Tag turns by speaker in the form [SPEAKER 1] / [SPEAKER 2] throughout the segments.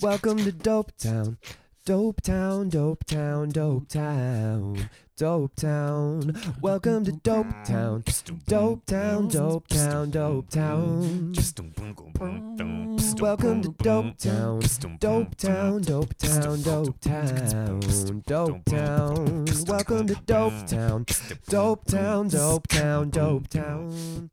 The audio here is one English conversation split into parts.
[SPEAKER 1] Welcome to Dope Town. Dope Town, Dope Town, Dope Town. Dope Town. Welcome to Dope Town. Dope Town, Dope Town, Dope Town. Welcome to Dope Town. Dope Town, Dope Town, Dope Town. Dope Town. Welcome to Dope Town. Dope Town, Dope Town, Dope Town.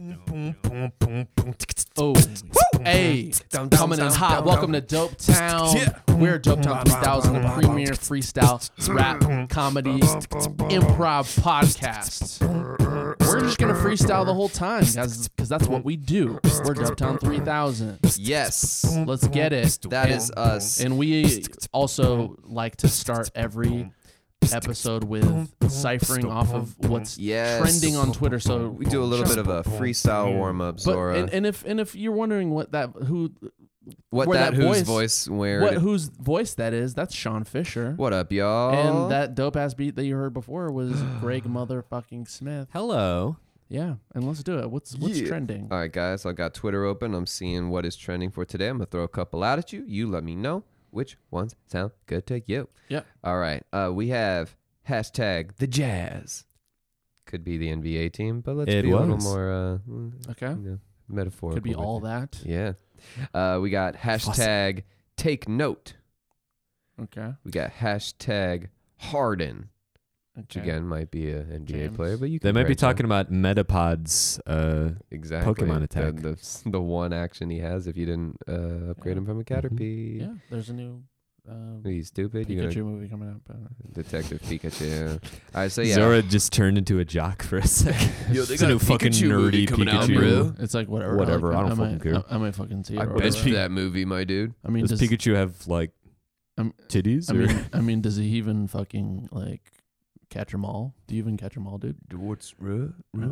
[SPEAKER 2] Oh, hey, coming in hot. Welcome to Dope Town. We're Dope Town 3000, the premier freestyle rap comedy improv podcast. We're just gonna freestyle the whole time, guys, because that's what we do. We're Dope Town 3000.
[SPEAKER 1] Yes.
[SPEAKER 2] Let's get it.
[SPEAKER 1] That is us.
[SPEAKER 2] And we also like to start every episode with ciphering off of what's trending on Twitter. So
[SPEAKER 1] We do a little bit of a freestyle warm up, Zora.
[SPEAKER 2] and if you're wondering whose
[SPEAKER 1] voice
[SPEAKER 2] whose voice that is, that's Sean Fisher.
[SPEAKER 1] What up, y'all?
[SPEAKER 2] And that dope ass beat that you heard before was Greg motherfucking Smith.
[SPEAKER 3] Hello.
[SPEAKER 2] Yeah, and let's do it. What's trending?
[SPEAKER 1] All right, guys, I got Twitter open. I'm seeing what is trending for today. I'm gonna throw a couple out at you. You let me know which ones sound good to you.
[SPEAKER 2] Yeah.
[SPEAKER 1] All right. We have hashtag the Jazz. Could be the NBA team, but let's be a little more
[SPEAKER 2] Okay.
[SPEAKER 1] metaphorical.
[SPEAKER 2] Could be all
[SPEAKER 1] with
[SPEAKER 2] that.
[SPEAKER 1] it. Yeah. We got hashtag take note.
[SPEAKER 2] Okay.
[SPEAKER 1] We got hashtag Harden. Which again might be an NBA player, but you can.
[SPEAKER 3] They might be talking about Metapod's
[SPEAKER 1] exactly
[SPEAKER 3] Pokemon attack.
[SPEAKER 1] The one action he has if you didn't upgrade him from a Caterpie.
[SPEAKER 2] Yeah, there's a new
[SPEAKER 1] Are you stupid?
[SPEAKER 2] Pikachu movie coming out.
[SPEAKER 1] Detective Pikachu. Yeah. All right, so yeah.
[SPEAKER 3] Zora just turned into a jock for a second.
[SPEAKER 1] Yo, they
[SPEAKER 3] it's a new fucking nerdy Pikachu.
[SPEAKER 1] bro.
[SPEAKER 2] It's like whatever.
[SPEAKER 3] Whatever, I don't fucking care.
[SPEAKER 2] I might fucking see it.
[SPEAKER 1] I
[SPEAKER 2] or
[SPEAKER 1] bet
[SPEAKER 2] whatever.
[SPEAKER 1] you that movie, my dude.
[SPEAKER 2] I mean,
[SPEAKER 3] Does Pikachu have like titties?
[SPEAKER 2] I mean, does he even fucking like catch them all? Do you even catch them all, dude?
[SPEAKER 1] What's do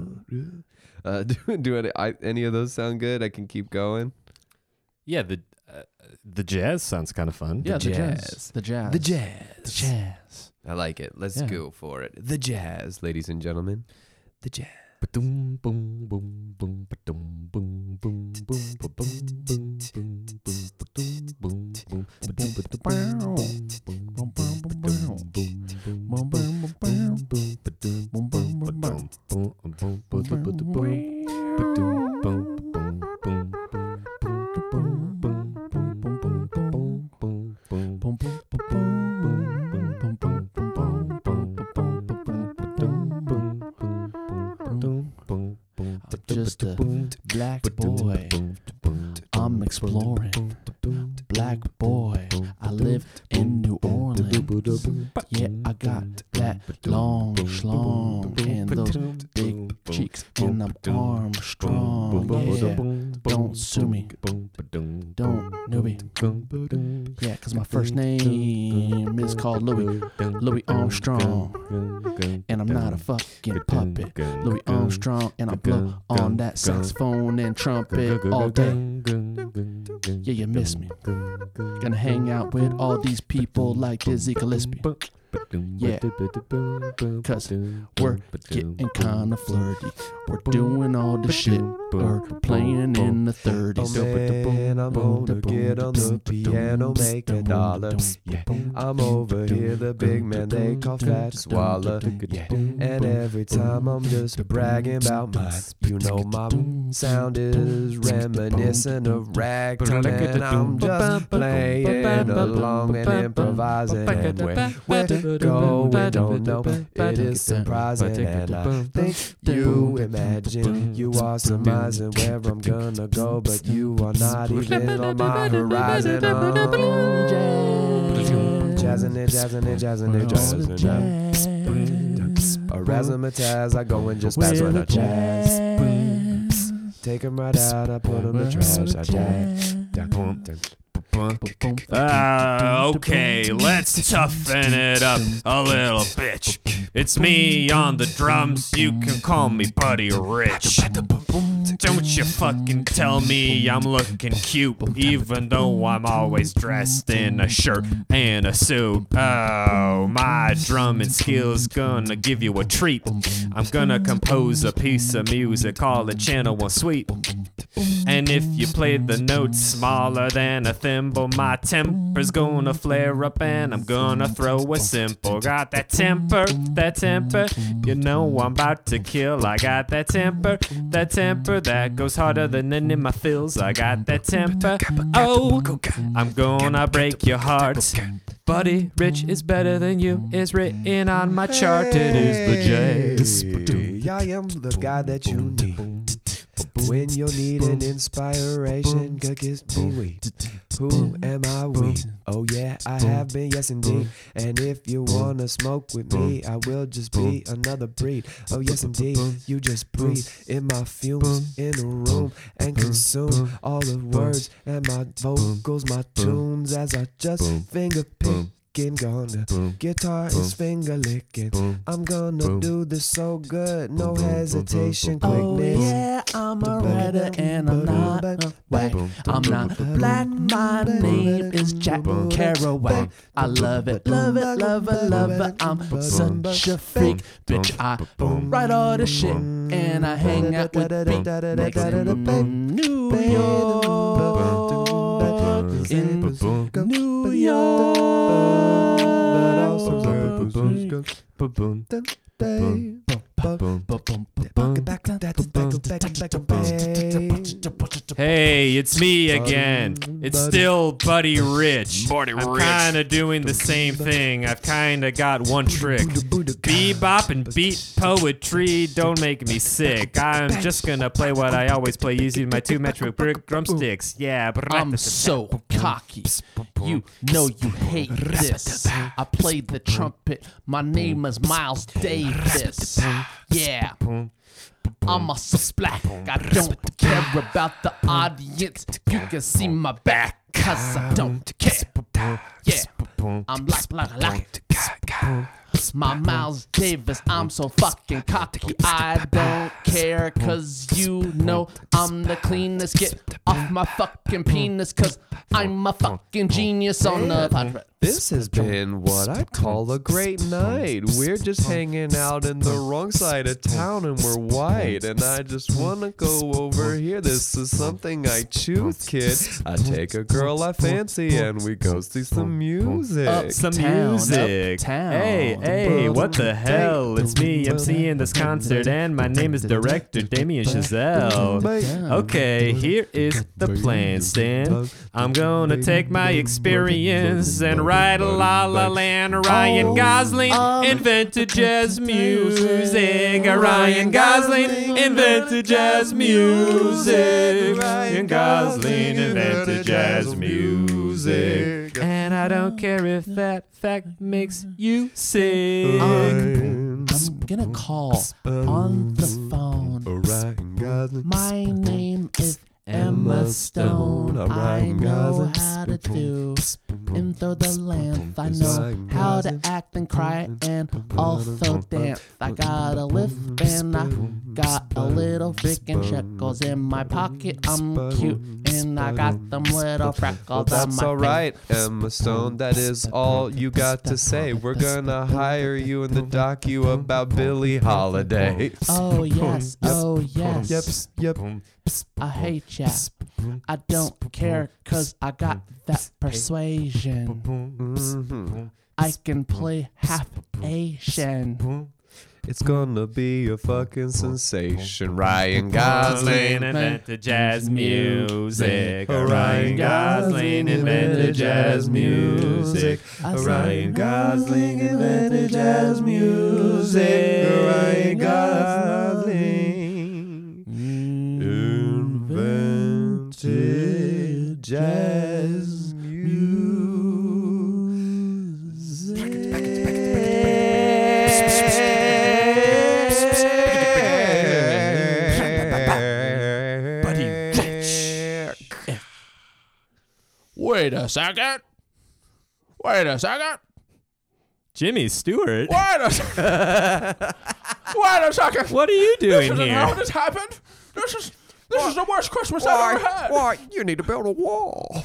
[SPEAKER 1] any of those sound good? I can keep going.
[SPEAKER 3] Yeah, the jazz sounds kind of fun.
[SPEAKER 2] Yeah,
[SPEAKER 1] The jazz.
[SPEAKER 2] The jazz.
[SPEAKER 1] The Jazz.
[SPEAKER 2] The jazz.
[SPEAKER 1] I like it. Let's go for it. The Jazz, ladies and gentlemen. The Jazz.
[SPEAKER 3] Ba-dum, boom, boom, boom, ba-dum, boom, boom, boom, ba-bum, boom, boom, boom, ba-dum, boom, boom, ba-dum, ba-dum, boom, boom, ba-dum, boom, boom, ba-dum, boom, ba-dum, boom, boom, ba-dum, boom, boom, ba-dum, ba-dum, boom, boom, boom, boom, boom,
[SPEAKER 2] Just a black boy. I'm exploring. Black boy. I live in New Orleans. Yeah, I got that long schlong and those big cheeks, and I'm Armstrong. Yeah, don't sue me. Don't newbie. Yeah, cause my first name is called Louis Armstrong. And I'm not a fucking puppet. Louis Armstrong, and I blow on that saxophone and trumpet all day. Yeah, you miss me. Gonna hang out with all these people like Dizzy Gillespie. Yeah, cause we're getting kinda flirty. We're doing all the shit. We're playing in the 30s.
[SPEAKER 1] Oh man, I'm gonna get on the piano, make a dollar. Yeah, I'm over here, the big man they call Fat Swallow. Yeah, and every time I'm just bragging about mine. You know my sound is reminiscent of ragtime, and I'm just playing along and improvising. And where we're going, don't know. It is surprising, and I think you imagine you are surmising where I'm gonna go, but you are not even on my horizon. Jazzing it, jazzing it, jazzing it, jazzing it. A razzmatazz, I go and just pass on a jazz. Take 'em right out, I put 'em in trash. I jazz.
[SPEAKER 3] Okay, let's toughen it up a little, bitch. It's me on the drums. You can call me Buddy Rich.
[SPEAKER 4] Don't you fucking tell me I'm looking cute, even though I'm always dressed in a shirt and a suit. Oh, my drumming skills gonna give you a treat. I'm gonna compose a piece of music, call it Channel 1 Suite. And if you play the notes smaller than a thimble, my temper's gonna flare up and I'm gonna throw a simple. Got that temper, you know I'm about to kill. I got that temper that goes harder than any of my fills. I got that temper, oh, I'm gonna break your heart. Buddy Rich is better than you is written on my chart. It is the J.
[SPEAKER 1] I am the guy that you need when you need an inspiration. Cause me weed. Who am I? We. Oh yeah, I have been, yes indeed. And if you wanna smoke with me, I will just be another breed. Oh yes indeed, you just breathe in my fumes in a room and consume all the words and my vocals, my tunes as I just finger pick. Gonna guitar is finger licking. I'm gonna do this so good, no hesitation, quickness.
[SPEAKER 2] Oh yeah, I'm a writer and I'm not a whack. I'm not black, my name is Jack Kerouac. I love it, love it, love it, love it. I'm such a freak, bitch. I write all the shit and I hang out with beatniks in New York. In New York.
[SPEAKER 4] Hey, it's me again. It's still Buddy Rich. I'm kinda doing the same thing. I've kinda got one trick. Bebop and beat poetry don't make me sick. I'm just gonna play what I always play using my 2 metric brick drumsticks. Yeah,
[SPEAKER 2] I'm so cocky. You know you hate this. I play the trumpet. My name is Miles Davis. Yeah. I'm a splack. I don't care about the audience. You can see my back, cause I don't care. Yeah. I'm like. My Miles Davis, I'm so fucking cocky. I don't care, cause you know I'm the cleanest. Get off my fucking penis, cause I'm a fucking genius on the podcast.
[SPEAKER 1] This has been what I'd call a great night. We're just hanging out in the wrong side of town and we're white. And I just wanna go over here. This is something I choose, kid. I take a girl I fancy and we go see some music.
[SPEAKER 4] Some music. Hey, what the hell? It's me emceeing this concert and my name is director Damien Chazelle. Okay, here is the plan, Stan. I'm gonna take my experience and write a La La Land. Ryan Gosling invented jazz music. Ryan Gosling invented jazz music. Ryan Gosling invented jazz music. And I don't care if that fact makes you sick.
[SPEAKER 2] I'm gonna call on the phone. My name is Emma Stone. I know how to do into the length. I know how to act and cry and also dance. I got a lift and I got a little freaking shekels in my pocket. I'm cute and I got them little freckles
[SPEAKER 1] well,
[SPEAKER 2] on
[SPEAKER 1] that's
[SPEAKER 2] my
[SPEAKER 1] alright, Emma Stone. That is all you got to say. We're gonna hire you in the docu about Billie Holiday.
[SPEAKER 2] Oh yes, oh yes.
[SPEAKER 1] Yep.
[SPEAKER 2] I hate ya. I don't care cause I got that persuasion. I can play half Asian.
[SPEAKER 1] It's gonna be a fucking sensation. Ryan Gosling
[SPEAKER 4] invented jazz music. Ryan Gosling invented jazz music. Ryan Gosling invented jazz music. Ryan Gosling invented jazz music.
[SPEAKER 2] Wait a second.
[SPEAKER 4] Jimmy Stewart?
[SPEAKER 2] Wait a second.
[SPEAKER 4] What are you doing
[SPEAKER 2] This isn't
[SPEAKER 4] here?
[SPEAKER 2] how this happened. This This is the worst Christmas I've ever had.
[SPEAKER 1] Why? You need to build a wall.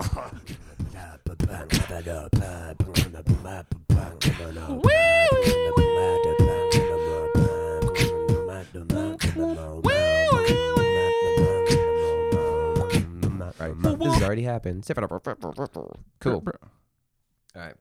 [SPEAKER 1] All right, this has already happened. Cool. All right.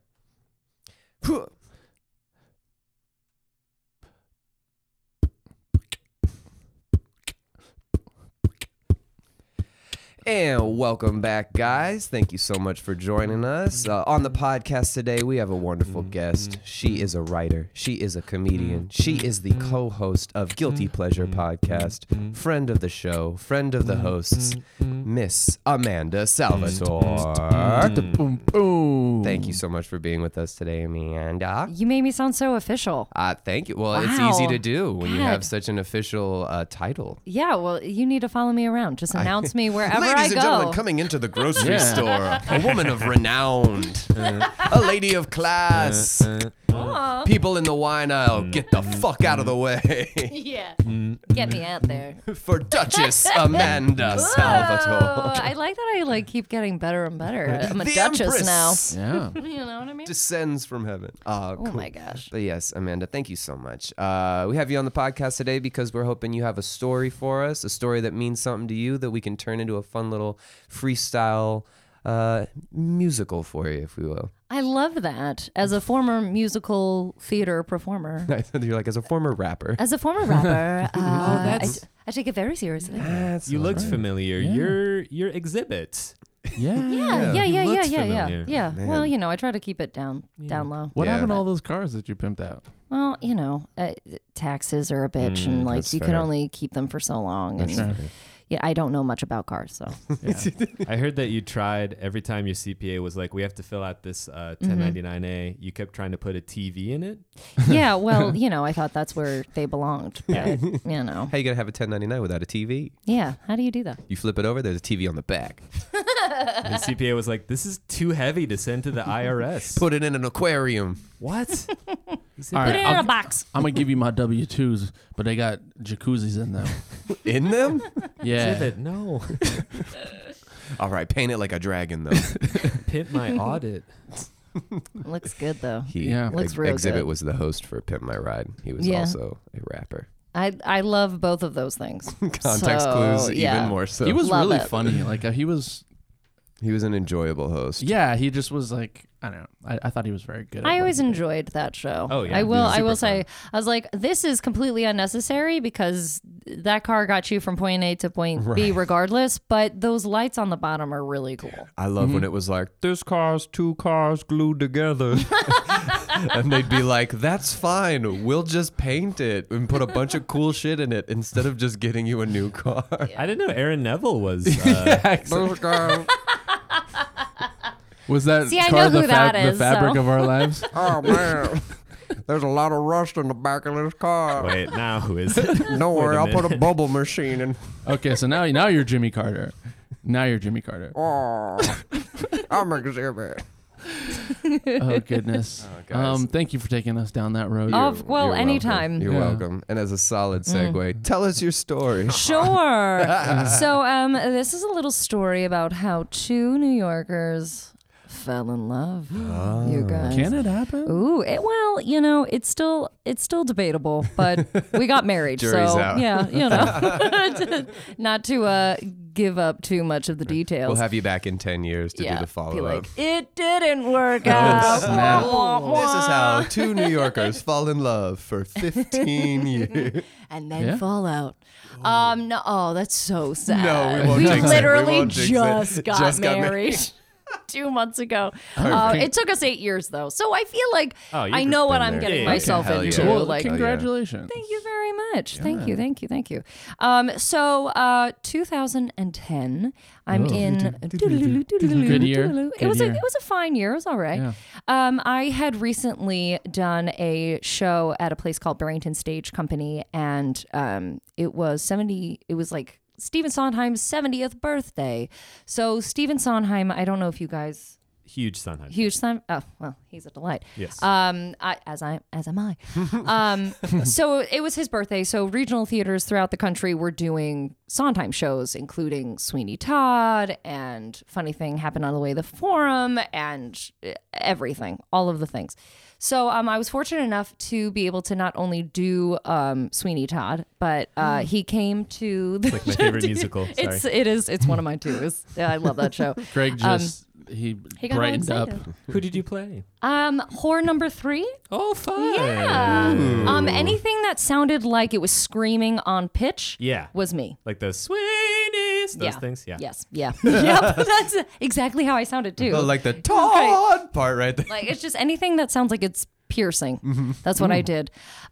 [SPEAKER 1] And welcome back, guys. Thank you so much for joining us. On the podcast today, we have a wonderful guest. She is a writer. She is a comedian. She is the co-host of Guilty Pleasure Podcast, friend of the show, friend of the hosts, Miss Amanda Salvatore.
[SPEAKER 2] Boom, boom.
[SPEAKER 1] Thank you so much for being with us today, Amanda.
[SPEAKER 5] You made me sound so official.
[SPEAKER 1] Thank you. Well, it's
[SPEAKER 5] Wow.
[SPEAKER 1] easy to do when you
[SPEAKER 5] God.
[SPEAKER 1] have such an official title.
[SPEAKER 5] Yeah, well, you need to follow me around. Just announce me wherever
[SPEAKER 1] Ladies
[SPEAKER 5] I
[SPEAKER 1] and gentlemen,
[SPEAKER 5] go.
[SPEAKER 1] coming into the grocery
[SPEAKER 2] Yeah.
[SPEAKER 1] store, a woman of renown, a lady of class.
[SPEAKER 5] Aw.
[SPEAKER 1] People in the wine aisle, get the fuck out of the way
[SPEAKER 5] Yeah. Get me out there.
[SPEAKER 1] for Duchess Amanda
[SPEAKER 5] Oh,
[SPEAKER 1] Salvatore.
[SPEAKER 5] I like that I keep getting better and better. I'm a
[SPEAKER 1] The
[SPEAKER 5] duchess
[SPEAKER 1] Empress
[SPEAKER 2] Yeah.
[SPEAKER 5] now. You know what I mean?
[SPEAKER 1] descends from heaven.
[SPEAKER 5] Oh my gosh.
[SPEAKER 1] But yes, Amanda, thank you so much. We have you on the podcast today because we're hoping you have a story for us, a story that means something to you that we can turn into a fun little freestyle musical for you, if we will.
[SPEAKER 5] I love that. As a former musical theater performer,
[SPEAKER 1] You're like, as a former rapper.
[SPEAKER 5] as a former rapper,
[SPEAKER 4] that's-
[SPEAKER 5] I take it very seriously.
[SPEAKER 4] You look familiar.
[SPEAKER 2] Yeah.
[SPEAKER 4] Your exhibit.
[SPEAKER 2] Yeah.
[SPEAKER 5] Yeah.
[SPEAKER 4] looks familiar.
[SPEAKER 5] Yeah.
[SPEAKER 1] Man.
[SPEAKER 5] Well, I try to keep it down low.
[SPEAKER 2] What
[SPEAKER 1] Yeah.
[SPEAKER 2] happened to all those cars that you pimped out?
[SPEAKER 5] Well, taxes are a bitch, and
[SPEAKER 1] that's
[SPEAKER 5] you can
[SPEAKER 1] fair.
[SPEAKER 5] only keep them for so long. And
[SPEAKER 2] Fair.
[SPEAKER 5] yeah, I don't know much about cars, so
[SPEAKER 4] I heard that you tried every time your CPA was like, we have to fill out this 1099A. You kept trying to put a TV in it.
[SPEAKER 5] yeah. Well, I thought that's where they belonged. But,
[SPEAKER 1] How you gonna have a 1099 without a TV?
[SPEAKER 5] yeah. How do you do that?
[SPEAKER 1] You flip it over, there's a TV on the back.
[SPEAKER 4] And the CPA was like, this is too heavy to send to the IRS.
[SPEAKER 1] Put it in an aquarium.
[SPEAKER 4] What?
[SPEAKER 2] All right,
[SPEAKER 5] Put it in a box.
[SPEAKER 2] I'm gonna give you my W-2s, but they got jacuzzis in them.
[SPEAKER 1] In them?
[SPEAKER 2] Yeah.
[SPEAKER 4] Exhibit, no.
[SPEAKER 1] All right, paint it like a dragon, though.
[SPEAKER 4] Pimp my audit.
[SPEAKER 5] Looks good though.
[SPEAKER 2] Yeah.
[SPEAKER 5] Looks real
[SPEAKER 1] Exhibit
[SPEAKER 5] good.
[SPEAKER 1] was the host for Pimp My Ride. He was
[SPEAKER 5] Yeah.
[SPEAKER 1] also a rapper.
[SPEAKER 5] I love both of those things.
[SPEAKER 1] Context
[SPEAKER 5] So,
[SPEAKER 1] clues,
[SPEAKER 5] yeah.
[SPEAKER 1] even more so.
[SPEAKER 2] He was
[SPEAKER 5] Love
[SPEAKER 2] really
[SPEAKER 5] it.
[SPEAKER 2] funny. Like he was.
[SPEAKER 1] He was an enjoyable host.
[SPEAKER 2] Yeah. He just was like, I don't know. I thought he was very good. At
[SPEAKER 5] I
[SPEAKER 2] what
[SPEAKER 5] always
[SPEAKER 2] he did.
[SPEAKER 5] enjoyed that show.
[SPEAKER 4] Oh, yeah.
[SPEAKER 5] I
[SPEAKER 4] It
[SPEAKER 5] will.
[SPEAKER 4] was
[SPEAKER 5] I will
[SPEAKER 4] super
[SPEAKER 5] say. I was like, this is completely unnecessary because that car got you from point A to point B regardless. But those lights on the bottom are really cool.
[SPEAKER 1] I love when it was like, this car's two cars glued together. And they'd be like, that's fine. We'll just paint it and put a bunch of cool shit in it instead of just getting you a new car.
[SPEAKER 4] I didn't know Aaron Neville was.
[SPEAKER 2] Was that
[SPEAKER 5] See, I
[SPEAKER 2] car
[SPEAKER 5] know
[SPEAKER 2] the,
[SPEAKER 5] who that
[SPEAKER 2] the
[SPEAKER 5] is,
[SPEAKER 2] fabric
[SPEAKER 5] so.
[SPEAKER 2] of our lives?
[SPEAKER 1] Oh, man. There's a lot of rust in the back of this car.
[SPEAKER 4] Wait, now who is it?
[SPEAKER 1] Don't worry, I'll put a
[SPEAKER 4] minute.
[SPEAKER 1] bubble machine in.
[SPEAKER 2] Okay, so now you're Jimmy Carter. Now you're Jimmy Carter.
[SPEAKER 1] Oh, I'm exhibit.
[SPEAKER 2] Oh goodness.
[SPEAKER 1] guys.
[SPEAKER 2] Thank you for taking us down that road.
[SPEAKER 5] Of well,
[SPEAKER 1] You're
[SPEAKER 5] anytime.
[SPEAKER 1] Welcome. You're
[SPEAKER 2] Yeah.
[SPEAKER 1] welcome. And as a solid segue, tell us your story.
[SPEAKER 5] Sure. So, this is a little story about how two New Yorkers fell in love. You guys.
[SPEAKER 2] Can it happen?
[SPEAKER 5] Ooh, it's still debatable, but we got married,
[SPEAKER 1] Jury's
[SPEAKER 5] so
[SPEAKER 1] out.
[SPEAKER 5] yeah, not to give up too much of the details.
[SPEAKER 1] We'll have you back in 10 years to do the
[SPEAKER 5] be
[SPEAKER 1] follow-up.
[SPEAKER 5] like, it didn't work out.
[SPEAKER 2] snap.
[SPEAKER 5] Wah, wah,
[SPEAKER 1] This is
[SPEAKER 5] wah.
[SPEAKER 1] how two New Yorkers fall in love for 15 years.
[SPEAKER 5] And then
[SPEAKER 2] Yeah.
[SPEAKER 5] fall out. No, oh, that's so sad.
[SPEAKER 1] No, we won't jinx it. We
[SPEAKER 5] literally
[SPEAKER 1] won't jinx it.
[SPEAKER 5] just got
[SPEAKER 1] Just got
[SPEAKER 5] married 2 months ago.
[SPEAKER 2] Okay.
[SPEAKER 5] It took us 8 years though, so I feel like
[SPEAKER 4] Oh, you've
[SPEAKER 5] I know what
[SPEAKER 1] been
[SPEAKER 5] I'm
[SPEAKER 1] there.
[SPEAKER 5] getting
[SPEAKER 4] Yeah,
[SPEAKER 5] myself
[SPEAKER 1] hell yeah.
[SPEAKER 5] into.
[SPEAKER 2] Well,
[SPEAKER 5] Like,
[SPEAKER 2] congratulations.
[SPEAKER 5] thank you very much. Thank you. So 2010, I'm in.
[SPEAKER 2] Good year.
[SPEAKER 5] It was
[SPEAKER 2] Good year.
[SPEAKER 5] a fine year. It was all right.
[SPEAKER 2] Yeah.
[SPEAKER 5] I had recently done a show at a place called Barrington Stage Company, and it was like Stephen Sondheim's 70th birthday. So Stephen Sondheim, I don't know if you guys.
[SPEAKER 4] Huge Sondheim.
[SPEAKER 5] Huge time. Oh well, he's a delight.
[SPEAKER 4] Yes.
[SPEAKER 5] As am I. So it was his birthday. So regional theaters throughout the country were doing Sondheim shows, including Sweeney Todd and Funny Thing Happened on the Way to the Forum and everything, all of the things. So I was fortunate enough to be able to not only do Sweeney Todd, but he came to the
[SPEAKER 4] Like my favorite musical. Sorry.
[SPEAKER 5] It's one of mine too. I love that show.
[SPEAKER 2] Greg just he
[SPEAKER 5] got all
[SPEAKER 2] brightened up.
[SPEAKER 5] excited.
[SPEAKER 4] Who did you play?
[SPEAKER 5] Horror number 3.
[SPEAKER 4] Oh, fun.
[SPEAKER 5] Yeah. Anything that sounded like it was screaming on pitch
[SPEAKER 4] Yeah.
[SPEAKER 5] was me.
[SPEAKER 4] Like those Sweeneys, those
[SPEAKER 5] Yeah.
[SPEAKER 4] things. Yeah.
[SPEAKER 5] Yes. Yeah. Yep. That's exactly how I sounded too.
[SPEAKER 1] Oh, like the Todd part right there.
[SPEAKER 5] Like, it's just anything that sounds like it's piercing. That's what I did.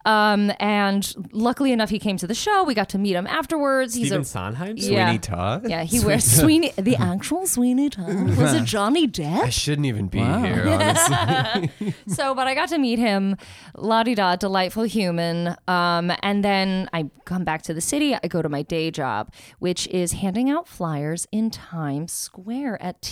[SPEAKER 5] And luckily enough, he came to the show. We got to meet him afterwards.
[SPEAKER 4] Stephen Sondheim?
[SPEAKER 5] Yeah.
[SPEAKER 1] Sweeney Todd?
[SPEAKER 5] Yeah, he wears Sweeney. The actual Sweeney Todd. Was it Johnny
[SPEAKER 1] I
[SPEAKER 5] Depp?
[SPEAKER 1] shouldn't even be here, honestly.
[SPEAKER 5] So, but I got to meet him. La-di-da, delightful human. And then I come back to the city. I go to my day job, which is handing out flyers in Times Square at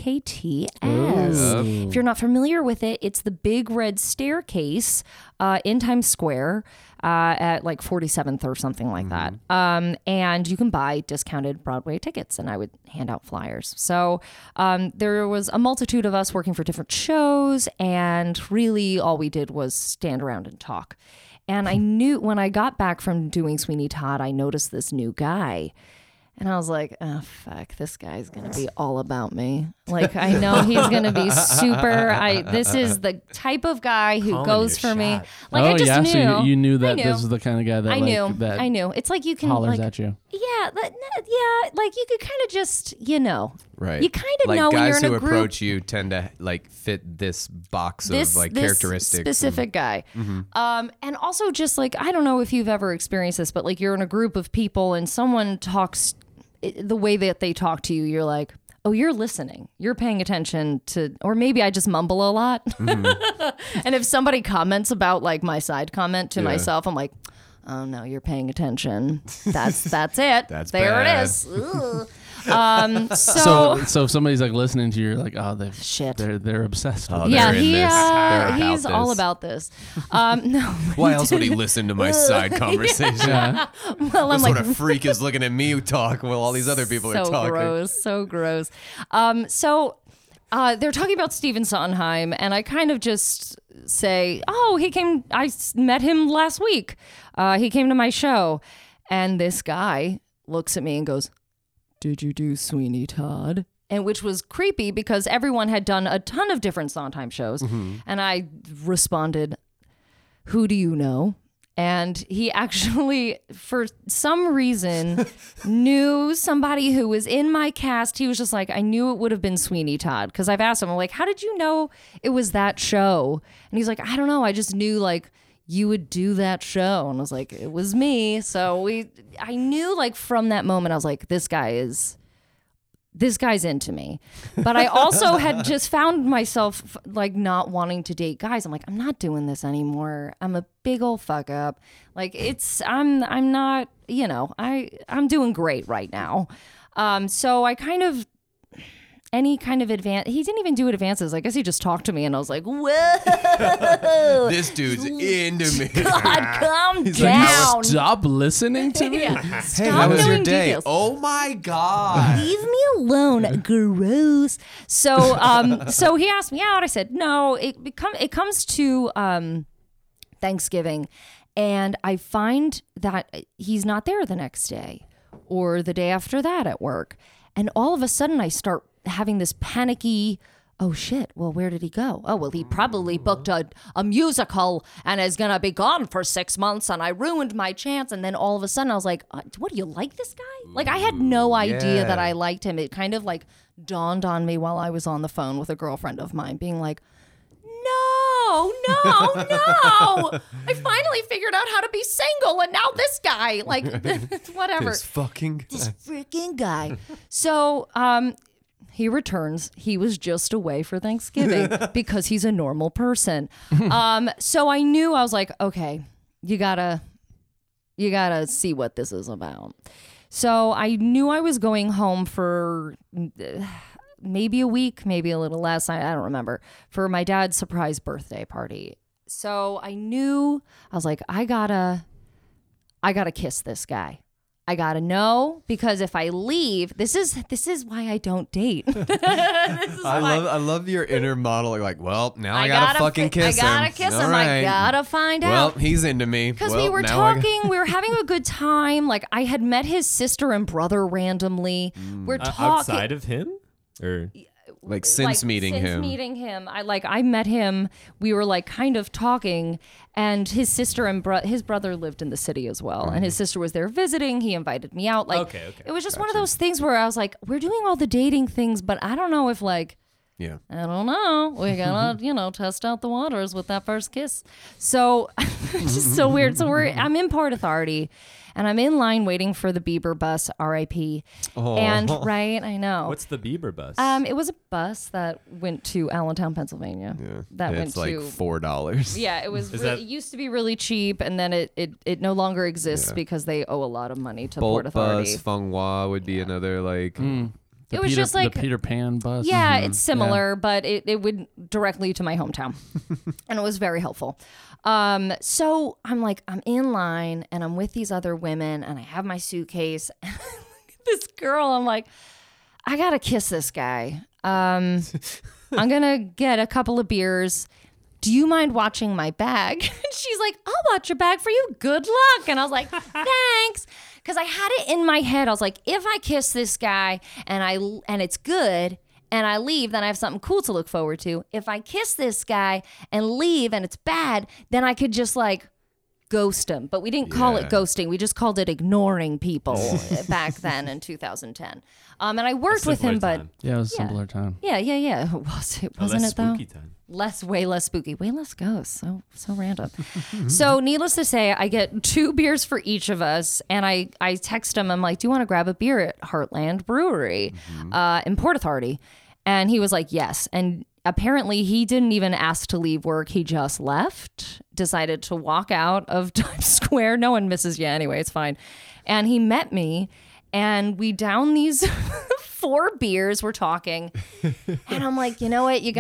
[SPEAKER 5] TKTS. If you're not familiar with it, it's the big red staircase in Times Square at like 47th or something like that. And you can buy discounted Broadway tickets, and I would hand out flyers. So there was a multitude of us working for different shows, and really all we did was stand around and talk. And I knew when I got back from doing Sweeney Todd, I noticed this new guy. And I was like, oh, fuck, this guy's going to be all about me. Like, I know he's going to be super. This is the type of guy who
[SPEAKER 4] Calling
[SPEAKER 5] goes
[SPEAKER 4] your
[SPEAKER 5] for me.
[SPEAKER 4] shot.
[SPEAKER 5] Like, I just knew.
[SPEAKER 2] So you knew that
[SPEAKER 5] I knew.
[SPEAKER 2] this was the kind of guy that
[SPEAKER 5] I
[SPEAKER 2] that
[SPEAKER 5] knew. It's like you can,
[SPEAKER 2] hollers
[SPEAKER 5] like,
[SPEAKER 2] at you.
[SPEAKER 5] yeah, like you could kind of just,
[SPEAKER 1] Right.
[SPEAKER 5] You kind of
[SPEAKER 1] like
[SPEAKER 5] know when
[SPEAKER 1] guys
[SPEAKER 5] you're in
[SPEAKER 1] who
[SPEAKER 5] a group.
[SPEAKER 1] approach you tend to like fit this box of like characteristics.
[SPEAKER 5] Specific guy. And also just like, I don't know if you've ever experienced this, but like you're in a group of people and someone talks the way that they talk to you, you're like, oh, you're listening. You're paying attention to, or maybe I just mumble a lot. And if somebody comments about like my side comment to myself, I'm like, oh no, you're paying attention. That's it.
[SPEAKER 1] That's
[SPEAKER 5] there
[SPEAKER 1] bad.
[SPEAKER 5] it is. So
[SPEAKER 2] So if somebody's like listening to you, you're like, oh,
[SPEAKER 5] shit.
[SPEAKER 2] they're obsessed with
[SPEAKER 1] Oh,
[SPEAKER 2] it.
[SPEAKER 5] Yeah,
[SPEAKER 1] they're in this. They're about
[SPEAKER 5] he's all
[SPEAKER 1] this.
[SPEAKER 5] about this. No,
[SPEAKER 1] Why else would he listen to my side conversation?
[SPEAKER 2] Yeah.
[SPEAKER 5] well, I'm
[SPEAKER 1] What
[SPEAKER 5] like,
[SPEAKER 1] sort of freak is looking at me talk while all these other people are talking?
[SPEAKER 5] So gross. So they're talking about Stephen Sondheim, and I kind of just say, oh, I met him last week. He came to my show. And this guy looks at me and goes, did you do Sweeney Todd? And which was creepy because everyone had done a ton of different Sondheim shows. And I responded, who do you know? And he actually, for some reason, knew somebody who was in my cast. He was just like, I knew it would have been Sweeney Todd. Because I've asked him, I'm like, how did you know it was that show? And he's like, I don't know. I just knew like you would do that show. And I was like, it was me. So I knew like from that moment, I was like, this guy's into me. But I also had just found myself like not wanting to date guys. I'm like, I'm not doing this anymore. I'm a big old fuck up. Like I'm not, I'm doing great right now. So I kind of, any kind of advance, he didn't even do advances. I guess he just talked to me and I was like, whoa.
[SPEAKER 1] This dude's into me.
[SPEAKER 5] God, calm
[SPEAKER 2] He's
[SPEAKER 5] down.
[SPEAKER 2] like, stop listening to me.
[SPEAKER 5] Yeah.
[SPEAKER 1] Hey,
[SPEAKER 5] Stop
[SPEAKER 1] how was your
[SPEAKER 5] knowing
[SPEAKER 1] day?
[SPEAKER 5] details.
[SPEAKER 1] Oh my God.
[SPEAKER 5] Leave me alone. Gross. So so he asked me out. I said no. It comes to Thanksgiving, and I find that he's not there the next day or the day after that at work, and all of a sudden I start having this panicky, oh shit, well, where did he go? Oh, well, he probably booked a musical and is going to be gone for 6 months and I ruined my chance. And then all of a sudden I was like, what, do you like this guy? Like, I had no idea that I liked him. It kind of like dawned on me while I was on the phone with a girlfriend of mine being like, no. I finally figured out how to be single and now this guy, like, whatever.
[SPEAKER 1] This fucking
[SPEAKER 5] This freaking guy. So, he returns. He was just away for Thanksgiving because he's a normal person. So I knew, I was like, okay, you gotta see what this is about. So I knew I was going home for maybe a week, maybe a little less. I don't remember, for my dad's surprise birthday party. So I knew, I was like, I gotta kiss this guy. I gotta know, because if I leave, this is why I don't date.
[SPEAKER 1] I love your inner monologue. Like, well, now I gotta fucking kiss him.
[SPEAKER 5] I gotta kiss him.
[SPEAKER 1] All
[SPEAKER 5] I
[SPEAKER 1] right.
[SPEAKER 5] gotta find
[SPEAKER 1] Well,
[SPEAKER 5] out.
[SPEAKER 1] he's into me.
[SPEAKER 5] Because
[SPEAKER 1] Well,
[SPEAKER 5] we were
[SPEAKER 1] now I
[SPEAKER 5] talking, we were having a good time. Like, I had met his sister and brother randomly. We're talking
[SPEAKER 4] Outside of him? Or
[SPEAKER 1] Like since meeting him.
[SPEAKER 5] I met him. We were like kind of talking, and his sister and his brother lived in the city as well, and his sister was there visiting. He invited me out. Like,
[SPEAKER 4] Okay.
[SPEAKER 5] it was just one of those things where I was like, we're doing all the dating things, but I don't know if like.
[SPEAKER 1] Yeah.
[SPEAKER 5] I don't know. We gotta, test out the waters with that first kiss. So it's just so weird. So I'm in Port Authority, and I'm in line waiting for the Bieber bus, R.I.P. And right, I know.
[SPEAKER 4] what's the Bieber bus?
[SPEAKER 5] It was a bus that went to Allentown, Pennsylvania.
[SPEAKER 1] Yeah.
[SPEAKER 5] That went
[SPEAKER 1] it's like
[SPEAKER 5] to
[SPEAKER 1] $4.
[SPEAKER 5] Yeah, it was.
[SPEAKER 4] that-
[SPEAKER 5] It used to be really cheap, and then it no longer exists because they owe a lot of money to Port
[SPEAKER 1] Bolt
[SPEAKER 5] Authority.
[SPEAKER 1] bus, Feng Hua would be another like.
[SPEAKER 5] It was just like
[SPEAKER 2] the Peter Pan bus.
[SPEAKER 5] Yeah, it's similar, but it went directly to my hometown, and it was very helpful. So I'm like, I'm in line, and I'm with these other women, and I have my suitcase. This girl, I'm like, I gotta kiss this guy. I'm gonna get a couple of beers. Do you mind watching my bag? And she's like, I'll watch your bag for you. Good luck. And I was like, thanks. Because I had it in my head. I was like, if I kiss this guy and it's good and I leave, then I have something cool to look forward to. If I kiss this guy and leave and it's bad, then I could just like ghost him. But we didn't call it ghosting. We just called it ignoring people back then in 2010. And I worked with him, but
[SPEAKER 2] Yeah, it was a simpler time.
[SPEAKER 5] yeah. It wasn't
[SPEAKER 4] less
[SPEAKER 5] it though?
[SPEAKER 4] spooky time.
[SPEAKER 5] Way less spooky, way less ghosts. So random. So needless to say, I get 2 beers for each of us, and I text him. I'm like, do you want to grab a beer at Heartland Brewery in Port Authority? And he was like, yes. And apparently he didn't even ask to leave work. He just left, decided to walk out of Times Square. No one misses you anyway. It's fine. And he met me, and we downed these 4 beers. We're talking, and I'm like, you know what? I